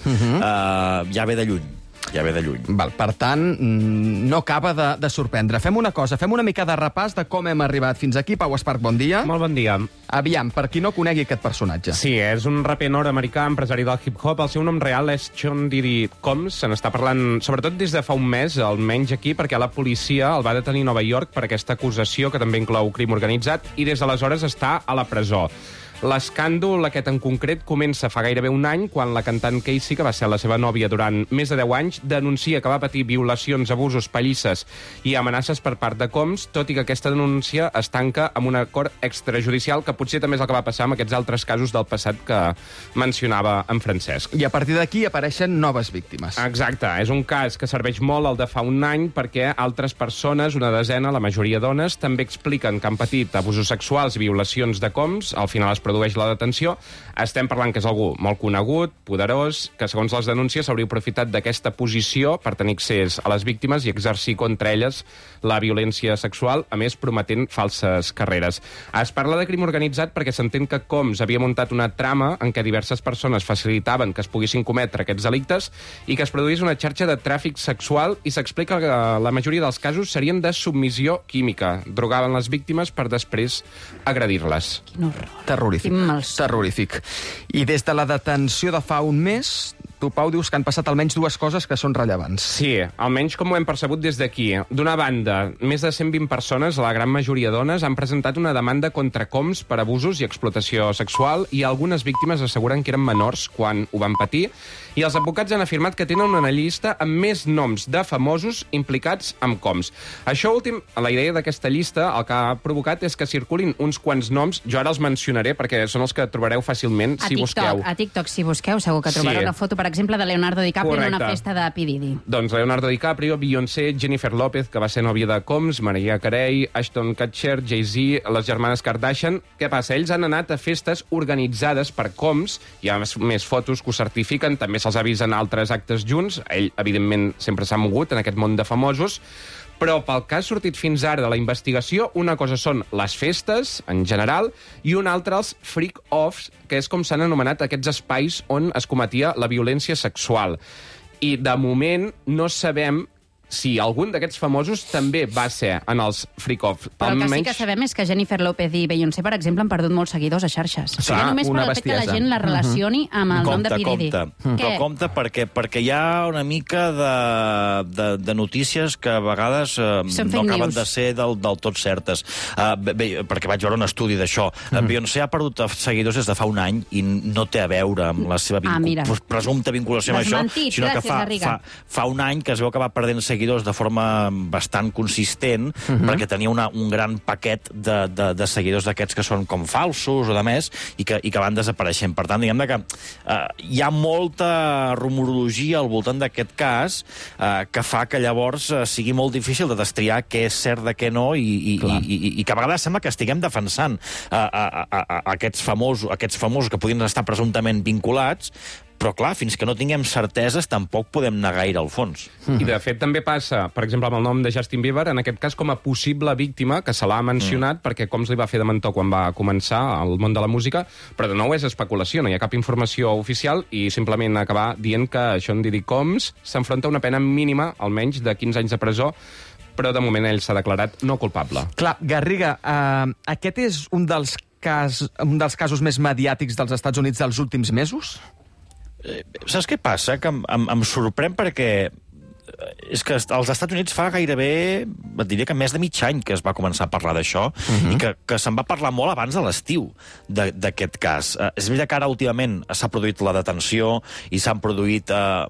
[SPEAKER 13] ja ve de lluny.
[SPEAKER 3] Val, per tant, no acaba de sorprendre. Fem una cosa, fem una mica de repàs de com hem arribat fins aquí. Pau Esparc, bon dia.
[SPEAKER 15] Molt bon dia.
[SPEAKER 3] Aviam, per qui no conegui aquest personatge.
[SPEAKER 15] Sí, és un raper nord-americà, empresari del hip-hop. El seu nom real és Sean Diddy Combs. Se n'està parlant, sobretot des de fa un mes, almenys aquí, perquè la policia el va detenir a Nova York per aquesta acusació, que també inclou crim organitzat, i des d'aleshores està a la presó. L'escàndol, aquest en concret, comença fa gairebé un any, quan la cantant Casey, que va ser la seva nòvia durant més de 10 anys, denuncia que va patir violacions, abusos, pallisses i amenaces per part de Combs, tot i que aquesta denúncia es tanca amb un acord extrajudicial, que potser també és el que va passar amb aquests altres casos del passat que mencionava en Francesc.
[SPEAKER 3] I a partir d'aquí apareixen noves víctimes.
[SPEAKER 15] Exacte, és un cas que serveix molt el de fa un any, perquè altres persones, una desena, la majoria dones, també expliquen que han patit abusos sexuals i violacions de Combs. Al final es produeix la detenció. Estem parlant que és algú molt conegut, poderós, que segons les denúncies s'hauria aprofitat d'aquesta posició per tenir accés a les víctimes i exercir contra elles la violència sexual, a més prometent falses carreres. Es parla de crim organitzat perquè s'entén que Combs havia muntat una trama en què diverses persones facilitaven que es poguessin cometre aquests delictes i que es produís una xarxa de tràfic sexual, i s'explica que la majoria dels casos serien de submissió química. Drogaven les víctimes per després agredir-les.
[SPEAKER 4] Quin horror.
[SPEAKER 3] Terrorífic. I des de la detenció de fa un mes, tu, Pau, dius que han passat almenys dues coses que són rellevants.
[SPEAKER 15] Sí, almenys com ho hem percebut des d'aquí. D'una banda, més de 120 persones, la gran majoria dones, han presentat una demanda contra Coms per abusos i explotació sexual i algunes víctimes asseguren que eren menors quan ho van patir. I els advocats han afirmat que tenen una llista amb més noms de famosos implicats amb Coms. Això últim, la idea d'aquesta llista, el que ha provocat és que circulin uns quants noms, jo ara els mencionaré perquè són els que trobareu fàcilment si busqueu.
[SPEAKER 4] A TikTok, si busqueu, segur que trobareu una foto, per exemple, de Leonardo DiCaprio en una festa de P. Diddy.
[SPEAKER 15] Doncs Leonardo DiCaprio, Beyoncé, Jennifer López, que va ser nòvia de Combs, Mariah Carey, Ashton Kutcher, Jay-Z, les germanes Kardashian. Què passa? Ells han anat a festes organitzades per Combs, hi ha més fotos que ho certifiquen, també se'ls avisen altres actes junts, ell, evidentment, sempre s'ha mogut en aquest món de famosos, però pel que ha sortit fins ara de la investigació, una cosa són les festes, en general, i una altra els freak-offs, que és com s'han anomenat aquests espais on es cometia la violència sexual. I, de moment, no sabem si algun d'aquests famosos també va ser en els freak-offs.
[SPEAKER 4] Però el que sí que sabem és que Jennifer López i Beyoncé, per exemple, han perdut molts seguidors a xarxes.
[SPEAKER 3] Sí,
[SPEAKER 4] ja només per el fet que la gent la relacioni amb el nom de P. Diddy.
[SPEAKER 13] Però compte perquè hi ha una mica de notícies que a vegades no acaben de ser del tot certes. Perquè vaig veure un estudi d'això. Beyoncé ha perdut seguidors des de fa un any i no té a veure amb la seva presumpta vinculació amb això, sinó que fa un any que es veu que va perdent seguidors de forma bastant consistent, perquè tenia un gran paquet de seguidors d'aquests que són com falsos o de més, i que van desapareixent. Per tant, diguem que hi ha molta rumorologia al voltant d'aquest cas que fa que llavors sigui molt difícil de destriar què és cert de què no, i que a vegades sembla que estiguem defensant aquests famosos que podien estar presumptament vinculats, però clar, fins que no tinguem certeses tampoc podem anar gaire al fons.
[SPEAKER 15] I de fet també passa, per exemple, amb el nom de Justin Bieber, en aquest cas com a possible víctima, que se l'ha mencionat perquè Coms li va fer de mentor quan va començar al món de la música, però de nou és especulació, no hi ha cap informació oficial i simplement acabar dient que Sean Diddy Combs s'enfronta a una pena mínima, almenys de 15 anys de presó, però de moment ell s'ha declarat no culpable.
[SPEAKER 3] Clar, Garriga, aquest és un dels casos més mediàtics dels Estats Units dels últims mesos?
[SPEAKER 13] Saps què passa? Que em sorprèn perquè és que als Estats Units fa gairebé, et diria que més de mig any que es va començar a parlar d'això, i que se'n va parlar molt abans de l'estiu d'aquest cas. És veritat que ara últimament s'ha produït la detenció i s'han produït...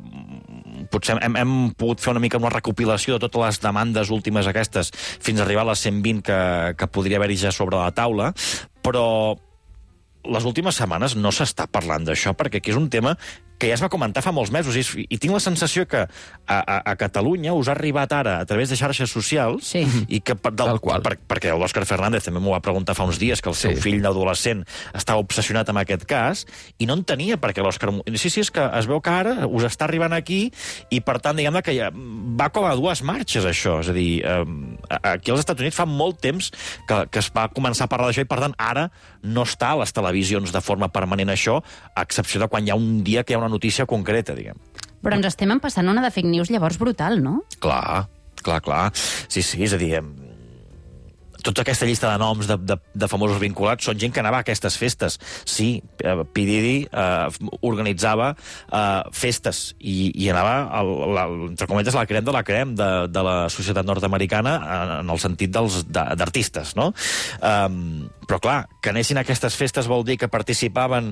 [SPEAKER 13] Potser hem pogut fer una mica una recopilació de totes les demandes últimes aquestes fins a arribar a les 120 que podria haver-hi ja sobre la taula, però les últimes setmanes no s'està parlant d'això, perquè aquí és un tema que ja es va comentar fa molts mesos, i tinc la sensació que a Catalunya us ha arribat ara a través de xarxes socials, i que perquè l'Òscar Fernández també m'ho va preguntar fa uns dies, que el seu fill adolescent estava obsessionat amb aquest cas, i no entenia per què l'Òscar... Sí, és que es veu que ara us està arribant aquí, i per tant, diguem-ne que ja va com a dues marxes, això. És a dir, aquí als Estats Units fa molt temps que es va començar a parlar d'això, i per tant, ara no està a les televisions de forma permanent això, a excepció de quan hi ha un dia que hi ha una notícia concreta, diguem.
[SPEAKER 4] Però ens estem empassant una de fake news llavors brutal, no?
[SPEAKER 13] Clar. Sí, és a dir, tota aquesta llista de noms de famosos vinculats són gent que anava a aquestes festes. Sí, P. Diddy organitzava festes i anava, entre cometes, la crem de la crem de la societat nord-americana en el sentit d'artistes, no? Però clar, que anessin a aquestes festes vol dir que participaven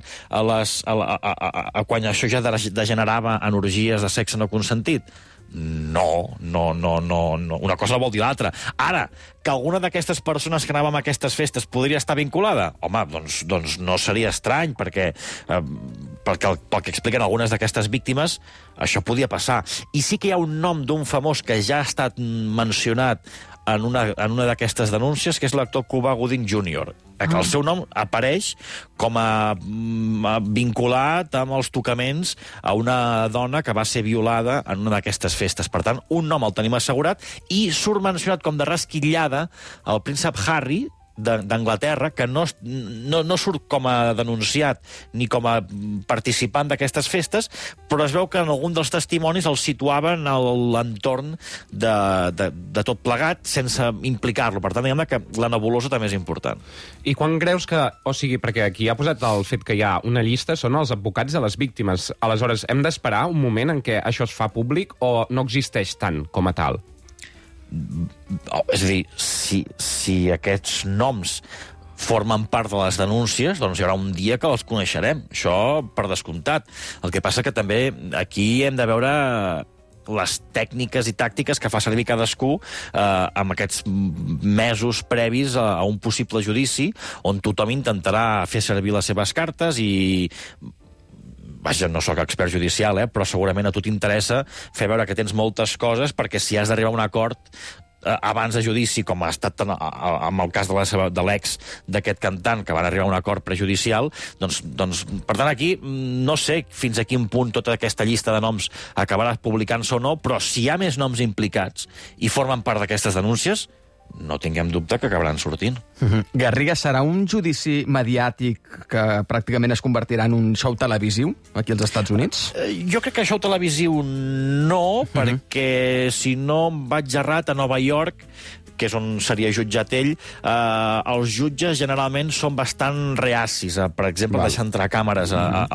[SPEAKER 13] quan això ja degenerava en orgies de sexe no consentit? No. Una cosa vol dir l'altra. Ara, que alguna d'aquestes persones que anàvem a aquestes festes podria estar vinculada? Home, doncs no seria estrany, perquè pel que expliquen algunes d'aquestes víctimes, això podia passar. I sí que hi ha un nom d'un famós que ja ha estat mencionat en una d'aquestes denúncies, que és l'actor Cuba Gooding Jr., que el seu nom apareix com a vinculat amb els tocaments a una dona que va ser violada en una d'aquestes festes. Per tant, un nom el tenim assegurat, i surt mencionat com de rasquillada el príncep Harry, d'Anglaterra, que no surt com a denunciat ni com a participant d'aquestes festes, però es veu que en algun dels testimonis el situaven a l'entorn de tot plegat sense implicar-lo. Per tant, diguem que la nebulosa també és important.
[SPEAKER 15] I quan creus que... O sigui, perquè aquí ha posat el fet que hi ha una llista, són els advocats de les víctimes. Aleshores, hem d'esperar un moment en què això es fa públic o no existeix tant com a tal?
[SPEAKER 13] És a dir, si aquests noms formen part de les denúncies, doncs hi haurà un dia que els coneixerem. Això per descomptat. El que passa que també aquí hem de veure les tècniques i tàctiques que fa servir cadascú amb aquests mesos previs a un possible judici, on tothom intentarà fer servir les seves cartes i... Vaja, no sóc expert judicial, però segurament a tu t'interessa fer veure que tens moltes coses, perquè si has d'arribar a un acord abans de judici, com ha estat amb el cas de l'ex d'aquest cantant, que van arribar a un acord prejudicial, doncs per tant, aquí no sé fins a quin punt tota aquesta llista de noms acabarà publicant-se o no, però si hi ha més noms implicats i formen part d'aquestes denúncies, no tinguem dubte que acabaran sortint.
[SPEAKER 3] Garriga, serà un judici mediàtic que pràcticament es convertirà en un show televisiu aquí als Estats Units?
[SPEAKER 13] Jo crec que show televisiu no, perquè si no em vaig errat, a Nova York, que és on seria jutjat ell, els jutges generalment són bastant reacis, per exemple, deixar entrar càmeres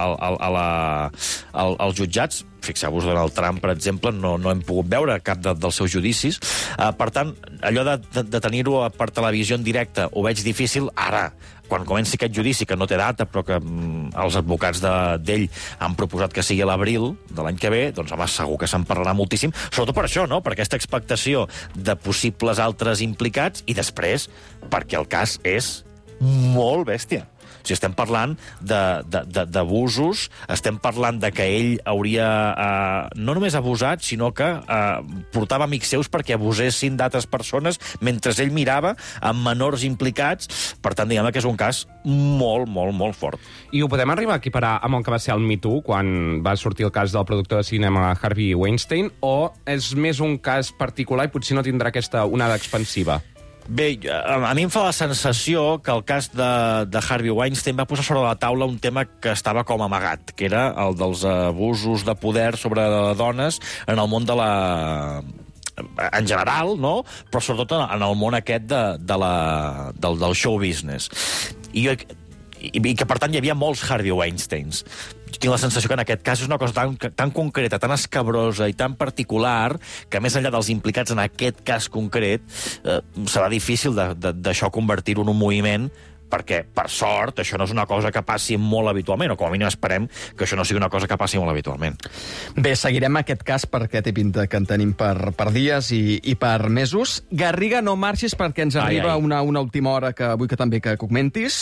[SPEAKER 13] als jutjats. Fixeu-vos, Donald Trump, per exemple, no hem pogut veure cap dels seus judicis. Per tant, allò de tenir-ho per televisió en directe ho veig difícil. Ara, quan comenci aquest judici, que no té data, però que els advocats d'ell han proposat que sigui a l'abril de l'any que ve, doncs, home, segur que se'n parlarà moltíssim, sobretot per això, no?, per aquesta expectació de possibles altres implicats, i després perquè el cas és molt bèstia. O sigui, estem parlant d'abusos, estem parlant de que ell hauria no només abusat, sinó que portava amics seus perquè abusessin d'altres persones mentre ell mirava amb menors implicats. Per tant, diguem que és un cas molt, molt, molt fort.
[SPEAKER 15] I ho podem arribar a equiparar amb el que va ser el Me Too, quan va sortir el cas del productor de cinema Harvey Weinstein, o és més un cas particular i potser no tindrà aquesta onada expansiva?
[SPEAKER 13] Bé, a mi em fa la sensació que el cas de Harvey Weinstein va posar sobre la taula un tema que estava com amagat, que era el dels abusos de poder sobre dones en el món de la... en general, no? Però sobretot en el món aquest del show business. I que, per tant, hi havia molts Harvey Weinsteins. Tinc la sensació que en aquest cas és una cosa tan concreta, tan escabrosa i tan particular, que més enllà dels implicats en aquest cas concret, serà difícil d'això convertir-ho en un moviment, perquè, per sort, això no és una cosa que passi molt habitualment, o com a mínim esperem que això no sigui una cosa que passi molt habitualment.
[SPEAKER 3] Bé, seguirem aquest cas perquè té pinta que en tenim per dies i per mesos. Garriga, no marxis perquè ens arriba una última hora que vull que també que comentis.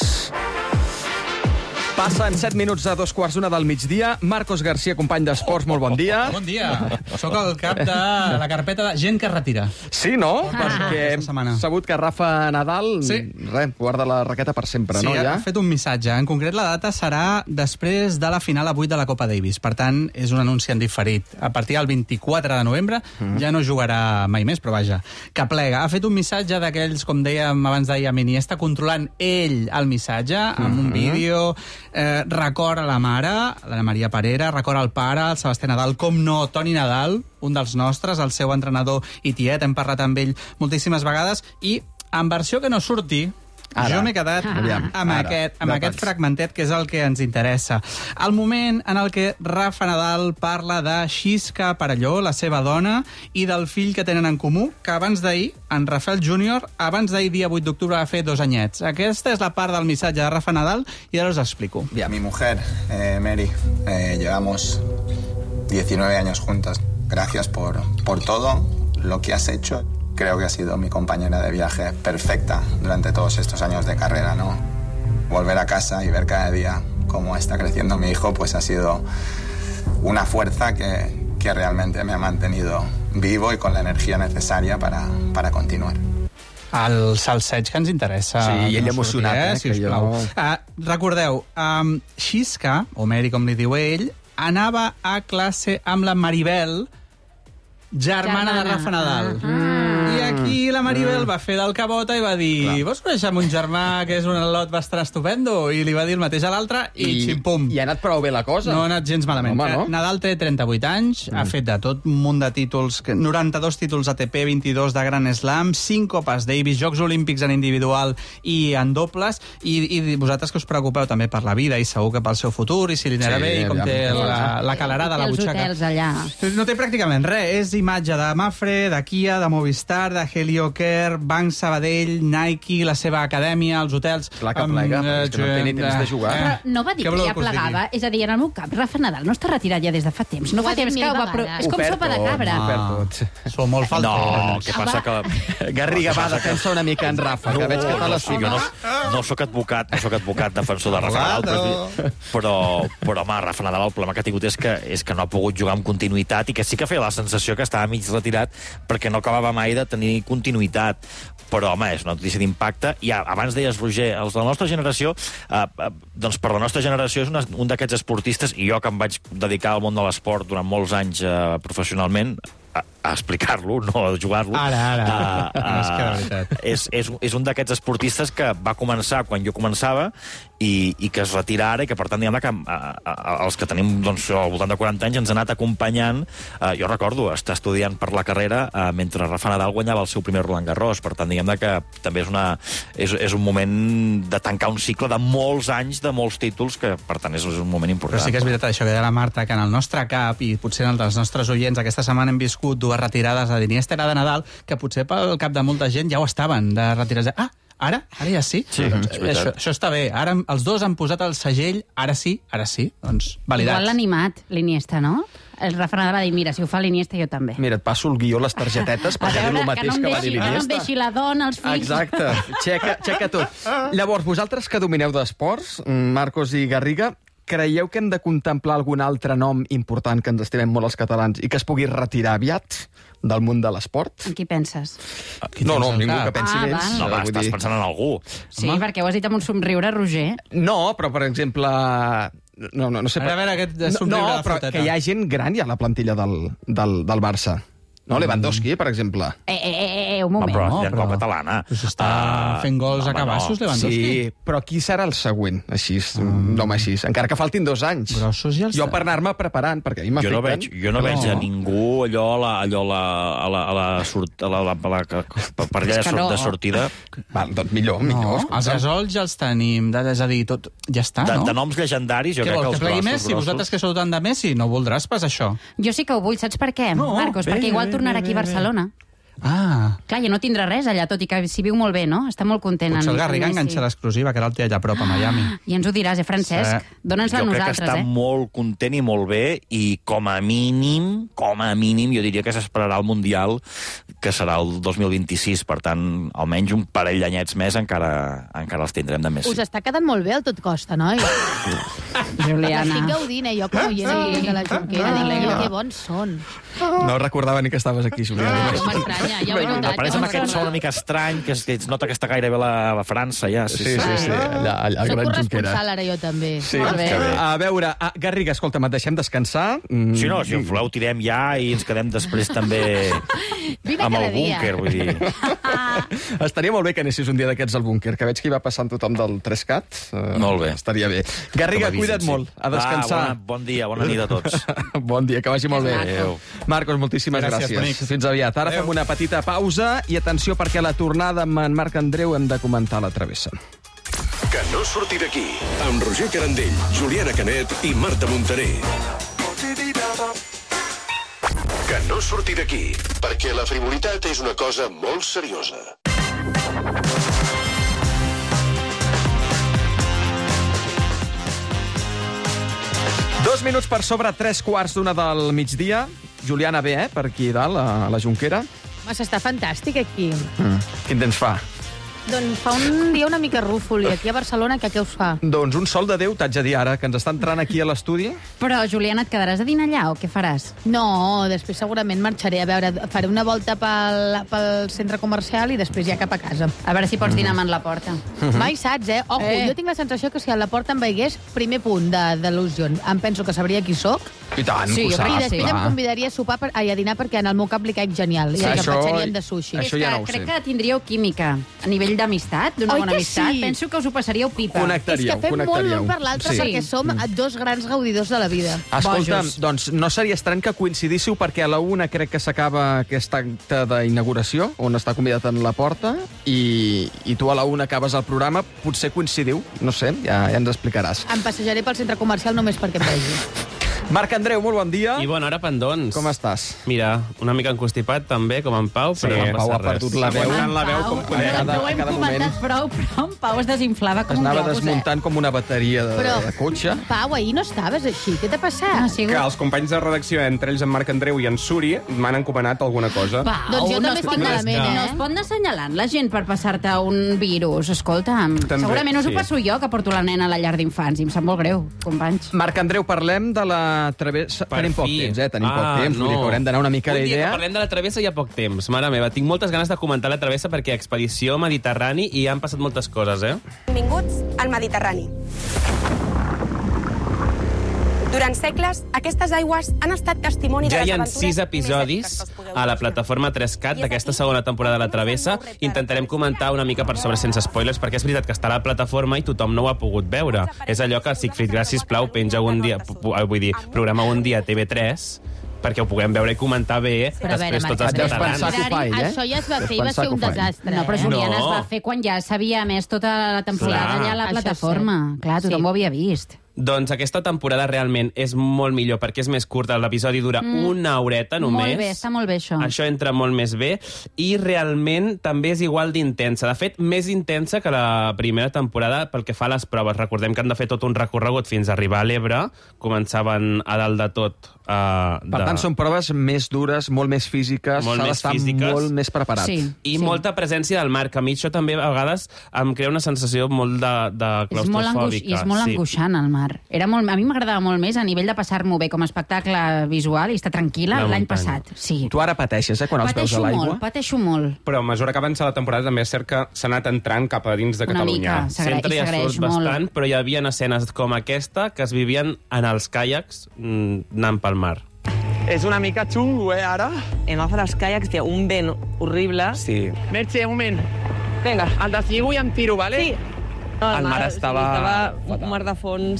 [SPEAKER 3] Passen 7 minuts a 2:15 del migdia. Marcos García, company d'Esports, molt bon dia.
[SPEAKER 16] Bon dia. Soc el cap de la carpeta de gent que es retira.
[SPEAKER 3] Sí, no? Perquè hem sabut que Rafa Nadal guarda la raqueta per sempre, no?
[SPEAKER 16] Sí, ha fet un missatge. En concret, la data serà després de la final avui de la Copa Davis. Per tant, és un anunci en diferit. A partir del 24 de novembre ja no jugarà mai més, però vaja, que plega. Ha fet un missatge d'aquells, com dèiem abans d'ahir, Iniesta, controlant ell el missatge amb un vídeo. Record a la mare, la Maria Parera, record al pare, el Sebastià Nadal, com no, Toni Nadal, un dels nostres, el seu entrenador i tiet, hem parlat amb ell moltíssimes vegades, i en versió que no surti, jo m'he quedat amb aquest fragmentet, que és el que ens interessa. El moment en el que Rafa Nadal parla de Xisca Parelló, la seva dona, i del fill que tenen en comú, que abans d'ahir, en Rafael Júnior, abans d'ahir, dia 8 d'octubre, va fer 2 anyets. Aquesta és la part del missatge de Rafa Nadal, i ara us explico.
[SPEAKER 17] Mi mujer, Mary, llevamos 19 años juntas. Gracias por todo lo que has hecho. Creo que ha sido mi compañera de viaje perfecta durante todos estos años de carrera, ¿no? Volver a casa y ver cada día cómo está creciendo mi hijo, pues ha sido una fuerza que realmente me ha mantenido vivo y con la energía necesaria para continuar.
[SPEAKER 16] El salseig que ens interessa.
[SPEAKER 3] Sí, i ell emocionat,
[SPEAKER 16] sisplau. Recordeu, Xisca, o Mary com li diu ell, anava a classe amb la Maribel, germana de Rafa Nadal. I aquí la Maribel va fer del cabota i va dir vols conèixer mon germà, que és un al·lot bastant estupendo? I li va dir el mateix a l'altre i xim-pum.
[SPEAKER 3] I ha anat prou bé la cosa.
[SPEAKER 16] No ha anat gens malament.
[SPEAKER 3] Home, no?
[SPEAKER 16] Nadal té 38 anys, ha fet de tot un munt de títols, 92 títols ATP, 22 de Grand Slam, 5 Copes Davis, Jocs Olímpics en individual i en dobles, i vosaltres que us preocupeu també per la vida i segur que pel seu futur, i si li anirà bé, i com té la calarada a la butxaca.
[SPEAKER 4] Els hotels allà.
[SPEAKER 16] No té pràcticament res, és imatge de Mafre, de Kia, de Movistar, de Helio Care, Banc Sabadell, Nike, la seva acadèmia, els hotels...
[SPEAKER 3] Clar que plega, però és que no té ni temps de jugar.
[SPEAKER 4] Però no va dir que ja plegava, és a dir, en el meu cap, Rafa Nadal no està retirat ja des de fa temps. No fa temps que va, però és com sopa de cabra.
[SPEAKER 16] Sou molt faltons.
[SPEAKER 13] No, què passa que...
[SPEAKER 3] Garriga, va, defensa una mica en Rafa, que veig que te la
[SPEAKER 13] jo no soc advocat defensor de Rafa Nadal, però home, Rafa Nadal el problema que ha tingut és que no ha pogut jugar amb continuïtat i que sí que feia la sensació que estava mig retirat perquè no acabava mai de tenir continuïtat. Però, home, és una notícia d'impacte. I abans deies, Roger, els de la nostra generació, doncs per la nostra generació és un d'aquests esportistes, i jo que em vaig dedicar al món de l'esport durant molts anys professionalment, a explicar-lo, no a jugar-lo.
[SPEAKER 16] Ara. És que de veritat.
[SPEAKER 13] És un d'aquests esportistes que va començar quan jo començava i que es retira ara i que, per tant, diguem que els que tenim doncs, al voltant de 40 anys ens ha anat acompanyant. Jo recordo estar estudiant per la carrera mentre Rafa Nadal guanyava el seu primer Roland Garros. Per tant, diguem que també és un moment de tancar un cicle de molts anys, de molts títols, que, per tant, és un moment important.
[SPEAKER 16] Però sí que és veritat això que deia la Marta, que en el nostre cap, i potser en el dels nostres oients, aquesta setmana hem viscut dues retirades de Iniesta i de Nadal, que potser pel cap de molta gent ja ho estaven, de retirades. Ara ja sí?
[SPEAKER 13] Sí,
[SPEAKER 16] això està bé. Ara els dos han posat el segell, ara sí, doncs validats.
[SPEAKER 4] Igual l'ha animat, l'Iniesta, no? El Rafa Nadal va dir, mira, si ho fa l'Iniesta, jo també.
[SPEAKER 3] Mira, et passo el guió, les targetetes, perquè és el mateix que va dir l'Iniesta.
[SPEAKER 4] Que no em deixi la dona, els fills...
[SPEAKER 3] Exacte, checa tot. Llavors, vosaltres que domineu d'esports, Marcos i Garriga, creieu que hem de contemplar algun altre nom important que ens estimem molt els catalans i que es pugui retirar aviat del món de l'esport?
[SPEAKER 4] En qui penses?
[SPEAKER 3] No, ningú que pensi en ells.
[SPEAKER 13] No, estàs pensant en algú.
[SPEAKER 4] Sí, perquè ho has dit amb un somriure, Roger.
[SPEAKER 3] No, però, per exemple... No sé...
[SPEAKER 16] A veure, aquest somriure de
[SPEAKER 3] però que hi ha gent gran ja a la plantilla del Barça. No, Lewandowski, per exemple.
[SPEAKER 4] Un moment.
[SPEAKER 13] Però llenguà catalana.
[SPEAKER 16] Està fent gols a cabassos, Lewandowski.
[SPEAKER 3] Sí, però qui serà el següent? Així, d'home així. Encara que faltin 2 anys.
[SPEAKER 16] Grossos i els...
[SPEAKER 3] Jo per anar-me preparant, perquè a mi m'afecten...
[SPEAKER 13] Jo no veig a ningú per allà de sortida.
[SPEAKER 3] Val, doncs millor.
[SPEAKER 16] Els gasols ja els tenim, és a dir, tot ja està, no?
[SPEAKER 13] De noms llegendaris, jo crec que els
[SPEAKER 16] grossos... Messi? Vosaltres que sou tant de Messi, no voldràs pas això?
[SPEAKER 4] Jo sí que ho vull, saps per què, Marcos? Perquè igual tornarà aquí a Barcelona. Clar, ja no tindrà res allà, tot i que s'hi viu molt bé, no? Està molt content.
[SPEAKER 16] Potser el Garriga enganxa l'exclusiva, que ara el té allà a prop, a Miami.
[SPEAKER 4] I ens ho diràs, Francesc? Dóna'ns-la a nosaltres,
[SPEAKER 13] Jo crec que està molt content i molt bé, i com a mínim, jo diria que s'esperarà el Mundial, que serà el 2026. Per tant, almenys un parell d'anyets més encara els tindrem de Messi.
[SPEAKER 6] Us està quedant molt bé el tot costa, noi?
[SPEAKER 4] Juliana.
[SPEAKER 6] Estic gaudint, jo com oient de la Junquera. Dic, que bons són.
[SPEAKER 3] No recordava ni que estaves aquí, Juliana.
[SPEAKER 6] No m'estranya, ja ho he notat.
[SPEAKER 13] Apareix amb aquest so una mica estrany, que es nota que està gairebé a la França, ja.
[SPEAKER 3] Sí, allà
[SPEAKER 6] soc corresponsal, ara jo també.
[SPEAKER 3] Sí, a veure, Garriga, escolta'm, et deixem descansar.
[SPEAKER 13] Si no, si voleu, tirem ja i ens quedem després també amb el búnquer, vull dir.
[SPEAKER 3] Estaria molt bé que anessis un dia d'aquests al búnquer, que veig que hi va passant tothom del 3CAT.
[SPEAKER 13] Molt bé.
[SPEAKER 3] Estaria bé. Garriga, cuida't molt, a descansar.
[SPEAKER 13] Bon dia, bona nit a tots.
[SPEAKER 3] Bon dia, que vagi molt bé.
[SPEAKER 13] Adéu.
[SPEAKER 3] Marcos, moltíssimes gràcies. Fins aviat. Ara fem una petita pausa i atenció perquè a la tornada amb en Marc Andreu hem de comentar la travessa.
[SPEAKER 1] Que no surti d'aquí, amb Roger Carandell, Juliana Canet i Marta Montaner. Que no surti d'aquí, perquè la frivolitat és una cosa molt seriosa.
[SPEAKER 3] Dos minuts per sobre 3:15 del migdia. Juliana bé, per aquí dalt, a la Jonquera.
[SPEAKER 6] S'està fantàstic aquí.
[SPEAKER 3] Quin temps fa?
[SPEAKER 6] Doncs fa un dia una mica rúfol, i aquí a Barcelona què us fa?
[SPEAKER 3] Doncs un sol de Déu, t'haig de dir ara, que ens està entrant aquí a l'estudi.
[SPEAKER 4] Però, Juliana, et quedaràs a dinar allà o què faràs?
[SPEAKER 6] No, després segurament marxaré. A veure, faré una volta pel centre comercial i després ja cap a casa.
[SPEAKER 4] A veure si pots dinar amb la porta.
[SPEAKER 6] Mai saps, eh? Ojo, jo tinc la sensació que si a la porta em veiés, primer punt d'il·lusió. Em penso que sabria qui sóc.
[SPEAKER 3] I tant,
[SPEAKER 6] sí,
[SPEAKER 3] ho saps.
[SPEAKER 6] I després em convidaria a sopar a dinar perquè en el meu cap li caic genial. I ens patxaríem de sushi.
[SPEAKER 3] Això ja no ho sé.
[SPEAKER 4] Crec que tindríeu química a nivell d'amistat, d'una bona amistat. Sí? Penso que us ho passaríeu pipa.
[SPEAKER 3] Connectaríeu.
[SPEAKER 6] És que fem molt l'un per l'altre perquè som dos grans gaudidors de la vida.
[SPEAKER 3] Escolta, doncs no seria estrany que coincidíssiu perquè a la una crec que s'acaba aquest acte d'inauguració, on està convidat en la porta, i tu a la una acabes el programa, potser coincidiu, no sé, ja ens explicaràs.
[SPEAKER 6] Em passejaré pel centre comercial només perquè em vegi.
[SPEAKER 3] Marc Andreu, molt bon dia.
[SPEAKER 18] I bona hora, pendons.
[SPEAKER 3] Com estàs?
[SPEAKER 18] Mira, una mica encostipat també, com en Pau, però no passa res.
[SPEAKER 3] Ha perdut la veu.
[SPEAKER 18] La veu com podem.
[SPEAKER 4] No ho hem comentat prou, però en Pau es desinflava com un globus.
[SPEAKER 3] Es anava desmuntant com una bateria de cotxe.
[SPEAKER 6] Pau, ahir no estaves així. Què t'ha passat?
[SPEAKER 15] Que els companys de redacció, entre ells en Marc Andreu i en Suri, m'han encomanat alguna cosa.
[SPEAKER 4] Pau,
[SPEAKER 6] doncs jo també estic malament,
[SPEAKER 4] No es pot anar assenyalant la gent per passar-te un virus. Escolta'm, segurament us ho passo jo, que porto la nena a la llar d'infants, i em sap molt greu, companys.
[SPEAKER 3] Marc Andreu, parlem de la travessa... Tenim poc temps, tenim poc temps. Vull dir que haurem d'anar una mica
[SPEAKER 18] a
[SPEAKER 3] la
[SPEAKER 18] idea.
[SPEAKER 3] idea.
[SPEAKER 18] Que parlem de la travessa hi ha poc temps. Mare meva, tinc moltes ganes de comentar la travessa perquè expedició Mediterrani i han passat moltes coses,
[SPEAKER 19] Benvinguts al Mediterrani. Durant segles, aquestes aigües han estat testimoni de
[SPEAKER 18] ja
[SPEAKER 19] les
[SPEAKER 18] hi ha
[SPEAKER 19] aventures
[SPEAKER 18] 6 episodis a la plataforma 3CAT d'aquesta segona temporada de la Travessa. Intentarem comentar una mica per sobre sense spoilers, perquè és veritat que està a la plataforma i tothom no ho ha pogut veure. És allò que Siegfried Gràcies Plau penja un dia, programa un dia a TV3, perquè ho puguem veure i comentar bé després tots els catalans.
[SPEAKER 6] Això ja es va fer i va ser un desastre.
[SPEAKER 4] No, però Juliana, es va fer quan ja s'havia emès tota la temporada allà a la plataforma. Clar, tothom ho havia vist.
[SPEAKER 18] Doncs aquesta temporada realment és molt millor perquè és més curta, l'episodi dura una horeta només.
[SPEAKER 4] Molt bé, està molt bé això.
[SPEAKER 18] Això entra molt més bé i realment també és igual d'intensa. De fet, més intensa que la primera temporada pel que fa a les proves. Recordem que han de fer tot un recorregut fins a arribar a l'Ebre. Començaven a dalt de tot.
[SPEAKER 3] Per tant, són proves més dures, molt més físiques, s'ha d'estar molt més preparat.
[SPEAKER 18] I molta presència del mar, que a mi això també a vegades em crea una sensació molt de claustrofòbica.
[SPEAKER 4] I és molt angoixant, el mar. A mi m'agradava molt més a nivell de passar-m'ho bé com a espectacle visual i estar tranquil·la l'any passat. Sí.
[SPEAKER 3] Tu ara pateixes, quan els veus a l'aigua?
[SPEAKER 4] Pateixo molt.
[SPEAKER 15] Però a mesura que avança la temporada també és cert que s'ha anat entrant cap a dins de Catalunya.
[SPEAKER 18] Sempre hi ha surt bastant, però hi havia escenes com aquesta que es vivien en els caiacs anant pel mar.
[SPEAKER 20] És una mica xungo, ara?
[SPEAKER 21] Hem agafat els caiacs, té un vent horrible.
[SPEAKER 20] Sí. Merche, un moment. Vinga, el deslligo i em tiro, vale?
[SPEAKER 21] Sí. No,
[SPEAKER 20] el mar estava
[SPEAKER 21] un mar de fons.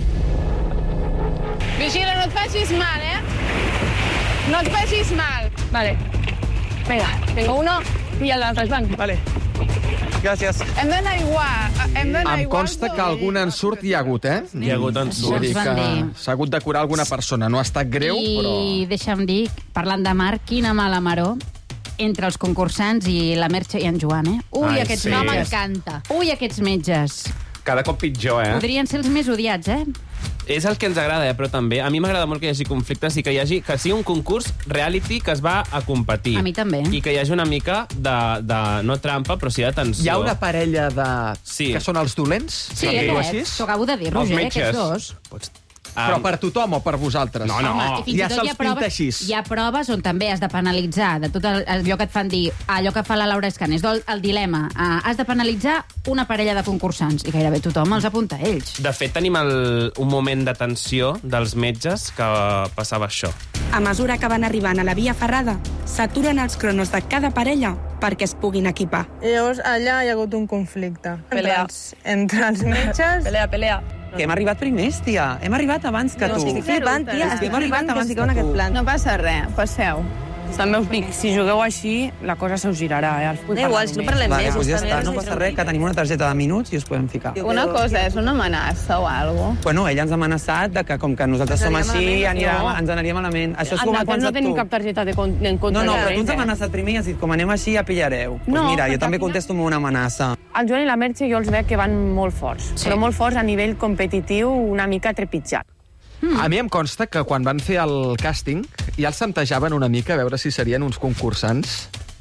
[SPEAKER 11] Vigila, no et facis mal, No et facis mal.
[SPEAKER 20] Vale.
[SPEAKER 11] Vinga, tengo uno i el d'altre van.
[SPEAKER 20] Vale. Gràcies.
[SPEAKER 11] Hem d'anar igual.
[SPEAKER 3] Em consta que algun ensurt hi ha hagut,
[SPEAKER 18] Hi ha hagut ensurt.
[SPEAKER 3] Vull dir que s'ha hagut de curar alguna persona. No ha estat greu, però...
[SPEAKER 4] I deixa'm dir, parlant de mar, quina mala maror entre els concursants i la Merche i en Joan, Ui, aquests metges.
[SPEAKER 6] No m'encanta.
[SPEAKER 4] Ui, aquests metges.
[SPEAKER 15] Cada cop pitjor,
[SPEAKER 4] Podrien ser els més odiats,
[SPEAKER 18] És el que ens agrada, però també a mi m'agrada molt que hi hagi conflictes i que sigui un concurs reality que es va a competir.
[SPEAKER 4] A mi també.
[SPEAKER 18] I que hi hagi una mica de no trampa, però sí de tensió.
[SPEAKER 3] Hi ha una parella que són els dolents?
[SPEAKER 4] Sí, t'ho acabo de dir, Roger, aquests dos.
[SPEAKER 3] Però per tothom o per vosaltres?
[SPEAKER 4] No.
[SPEAKER 3] Ja se'ls pinta així.
[SPEAKER 4] Hi ha proves on també has de penalitzar de tot allò que et fan dir, allò que fa la Laura Escanes, el dilema. Has de penalitzar una parella de concursants i gairebé tothom els apunta a ells.
[SPEAKER 18] De fet, tenim un moment de tensió dels metges que passava això.
[SPEAKER 19] A mesura que van arribant a la via ferrada, s'aturen els cronos de cada parella perquè es puguin equipar.
[SPEAKER 11] Llavors, allà hi ha hagut un conflicte.
[SPEAKER 21] Pelea.
[SPEAKER 11] Entre els metges...
[SPEAKER 21] Pelea.
[SPEAKER 20] Que hem arribat primers, tia. Hem arribat abans que tu.
[SPEAKER 21] Estic flipant, tia.
[SPEAKER 20] Hem arribat abans que tu.
[SPEAKER 11] No passa res, passeu.
[SPEAKER 21] També us dic, si jugueu així, la cosa se us girarà, Igual, si no parlem
[SPEAKER 20] Vale,
[SPEAKER 21] més...
[SPEAKER 20] doncs ja està, no passa res, que tenim una targeta de minuts i us podem ficar.
[SPEAKER 11] Una cosa, és una amenaça o alguna cosa?
[SPEAKER 20] Bueno, ella ens ha amenaçat de que com que nosaltres som així, ens aniria malament. Això és com has pensat tu.
[SPEAKER 21] No tenim cap targeta en contra.
[SPEAKER 20] No, però tu ens has amenaçat primer i has dit, com anem així, ja pillareu. Doncs mira, jo també contesto amb una amenaça.
[SPEAKER 21] El Joan i la Merche jo els veig que van molt forts, però molt forts a nivell competitiu, una mica trepitjat.
[SPEAKER 3] A mi em consta que quan van fer el càsting ja els temptejaven una mica a veure si serien uns concursants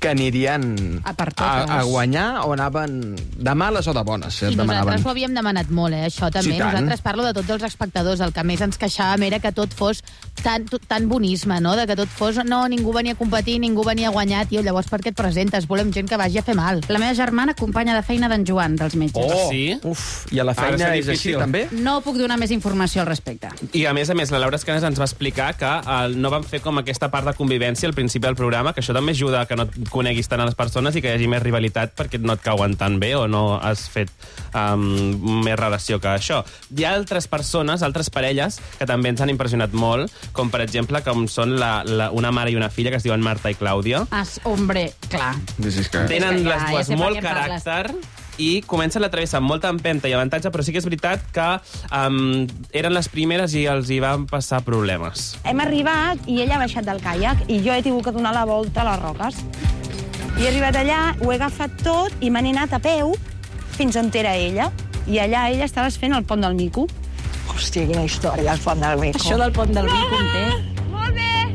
[SPEAKER 3] que anirien a guanyar o anaven de males o de bones.
[SPEAKER 6] I nosaltres ho havíem demanat molt, això també.
[SPEAKER 3] Sí, tant.
[SPEAKER 6] Nosaltres parlo de tots els espectadors. El que més ens queixàvem era que tot fos tan bonisme, no? De que tot fos, no, ningú venia a competir, ningú venia a guanyar, tio, llavors per què et presentes? Volem gent que vagi a fer mal.
[SPEAKER 4] La meva germana, companya de feina d'en Joan, dels metges.
[SPEAKER 18] Oh, sí?
[SPEAKER 3] Uf, i a la feina és així, també?
[SPEAKER 4] No puc donar més informació al respecte.
[SPEAKER 18] I a més, la Laura Escanes ens va explicar que no van fer com aquesta part de convivència al principi del programa, que això també ajuda a que no et coneguis tant a les persones i que hi hagi més rivalitat perquè no et cauen tan bé o no has fet més relació que això. Hi ha altres persones, altres parelles, que també ens han impressionat molt, com per exemple com són una mare i una filla que es diuen Marta i Clàudia.
[SPEAKER 4] Hombre, clar.
[SPEAKER 18] Tenen les dues molt caràcter i comencen la travessa amb molta empenta i avantatge, però sí que és veritat que eren les primeres i els hi van passar problemes.
[SPEAKER 2] Hem arribat i ella ha baixat del caiac i jo he tingut que donar la volta a les roques. I he arribat allà, ho he agafat tot i m'han anat a peu fins on era ella. I allà ella estava fent el pont del mico.
[SPEAKER 22] Hòstia, quina història, el pont del mico.
[SPEAKER 4] Això del pont del mico en té.
[SPEAKER 2] Molt bé!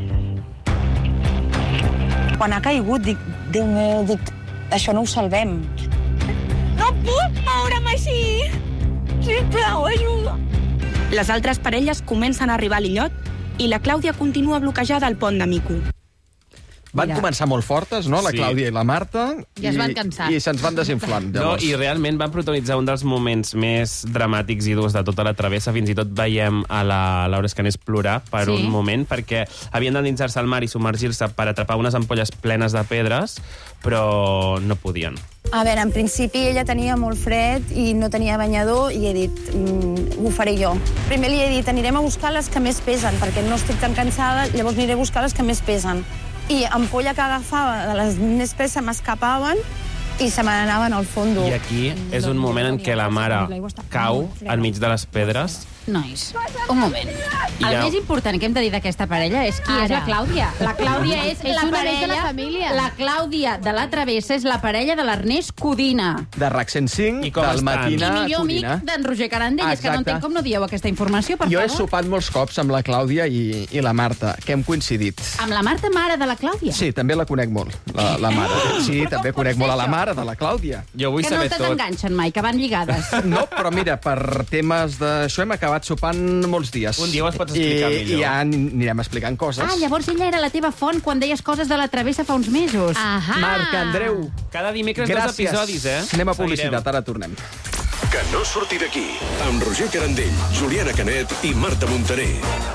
[SPEAKER 2] Quan ha caigut, dic, Déu meu, això no ho salvem. No puc moure'm així! Sisplau, ajuda!
[SPEAKER 19] Les altres parelles comencen a arribar a l'illot i la Clàudia continua bloquejada al pont de mico.
[SPEAKER 3] Van començar molt fortes, no?, la Clàudia i la Marta.
[SPEAKER 6] I es van cansar.
[SPEAKER 3] I se'ns van desinflant, llavors.
[SPEAKER 18] No, i realment van protagonitzar un dels moments més dramàtics i durs de tota la travessa. Fins i tot veiem a la Laura Escanes plorar per un moment, perquè havien d'endinsar-se al mar i submergir-se per atrapar unes ampolles plenes de pedres, però no podien.
[SPEAKER 2] A veure, en principi ella tenia molt fred i no tenia banyador i he dit, ho faré jo. Primer li he dit, anirem a buscar les que més pesen, perquè no estic tan cansada, llavors aniré a buscar les que més pesen. I ampolla que agafava de les més peses m'escapaven i se me n'anaven al fondo.
[SPEAKER 18] I aquí és un moment en què la mare cau enmig de les pedres.
[SPEAKER 4] Nois, un moment. El més important que hem de dir d'aquesta parella és qui és la Clàudia. La Clàudia és la parella de la família. La Clàudia de la Travessa és la parella de l'Ernest Codina.
[SPEAKER 3] De RAC 105, del Matina
[SPEAKER 4] I millor amic
[SPEAKER 3] Codina.
[SPEAKER 4] d'en Roger Carandell. És que no entenc com no dieu aquesta informació, per
[SPEAKER 3] Jo he
[SPEAKER 4] favor.
[SPEAKER 3] sopat molts cops amb la Clàudia i la Marta, que hem coincidit.
[SPEAKER 4] Amb la Marta, mare de la Clàudia?
[SPEAKER 3] Sí, també la conec molt, la mare. Sí, també conec molt a la mare de la Clàudia.
[SPEAKER 18] Jo vull
[SPEAKER 4] Que no t'enganxen mai, que van lligades.
[SPEAKER 3] No, però mira, per temes d'això hem acabat sopant molts dies.
[SPEAKER 18] Un dia ho pots explicar millor.
[SPEAKER 3] I ja anirem explicant coses.
[SPEAKER 4] Ah, llavors ella era la teva font quan deies coses de la Travessa fa uns mesos.
[SPEAKER 3] Marc Andreu.
[SPEAKER 18] Cada dimecres
[SPEAKER 3] Gràcies.
[SPEAKER 18] 2 episodis,
[SPEAKER 3] Anem a publicitat, ara tornem.
[SPEAKER 1] Que no surti d'aquí, amb Roger Carandell, Juliana Canet i Marta Montaner.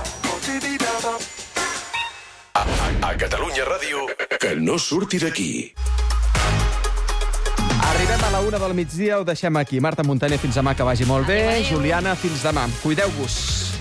[SPEAKER 1] A Catalunya Ràdio, que no surti d'aquí.
[SPEAKER 3] Arribem a la 1 del migdia, ho deixem aquí. Marta Montaner, fins demà, que vagi molt bé. Juliana, fins demà. Cuideu-vos.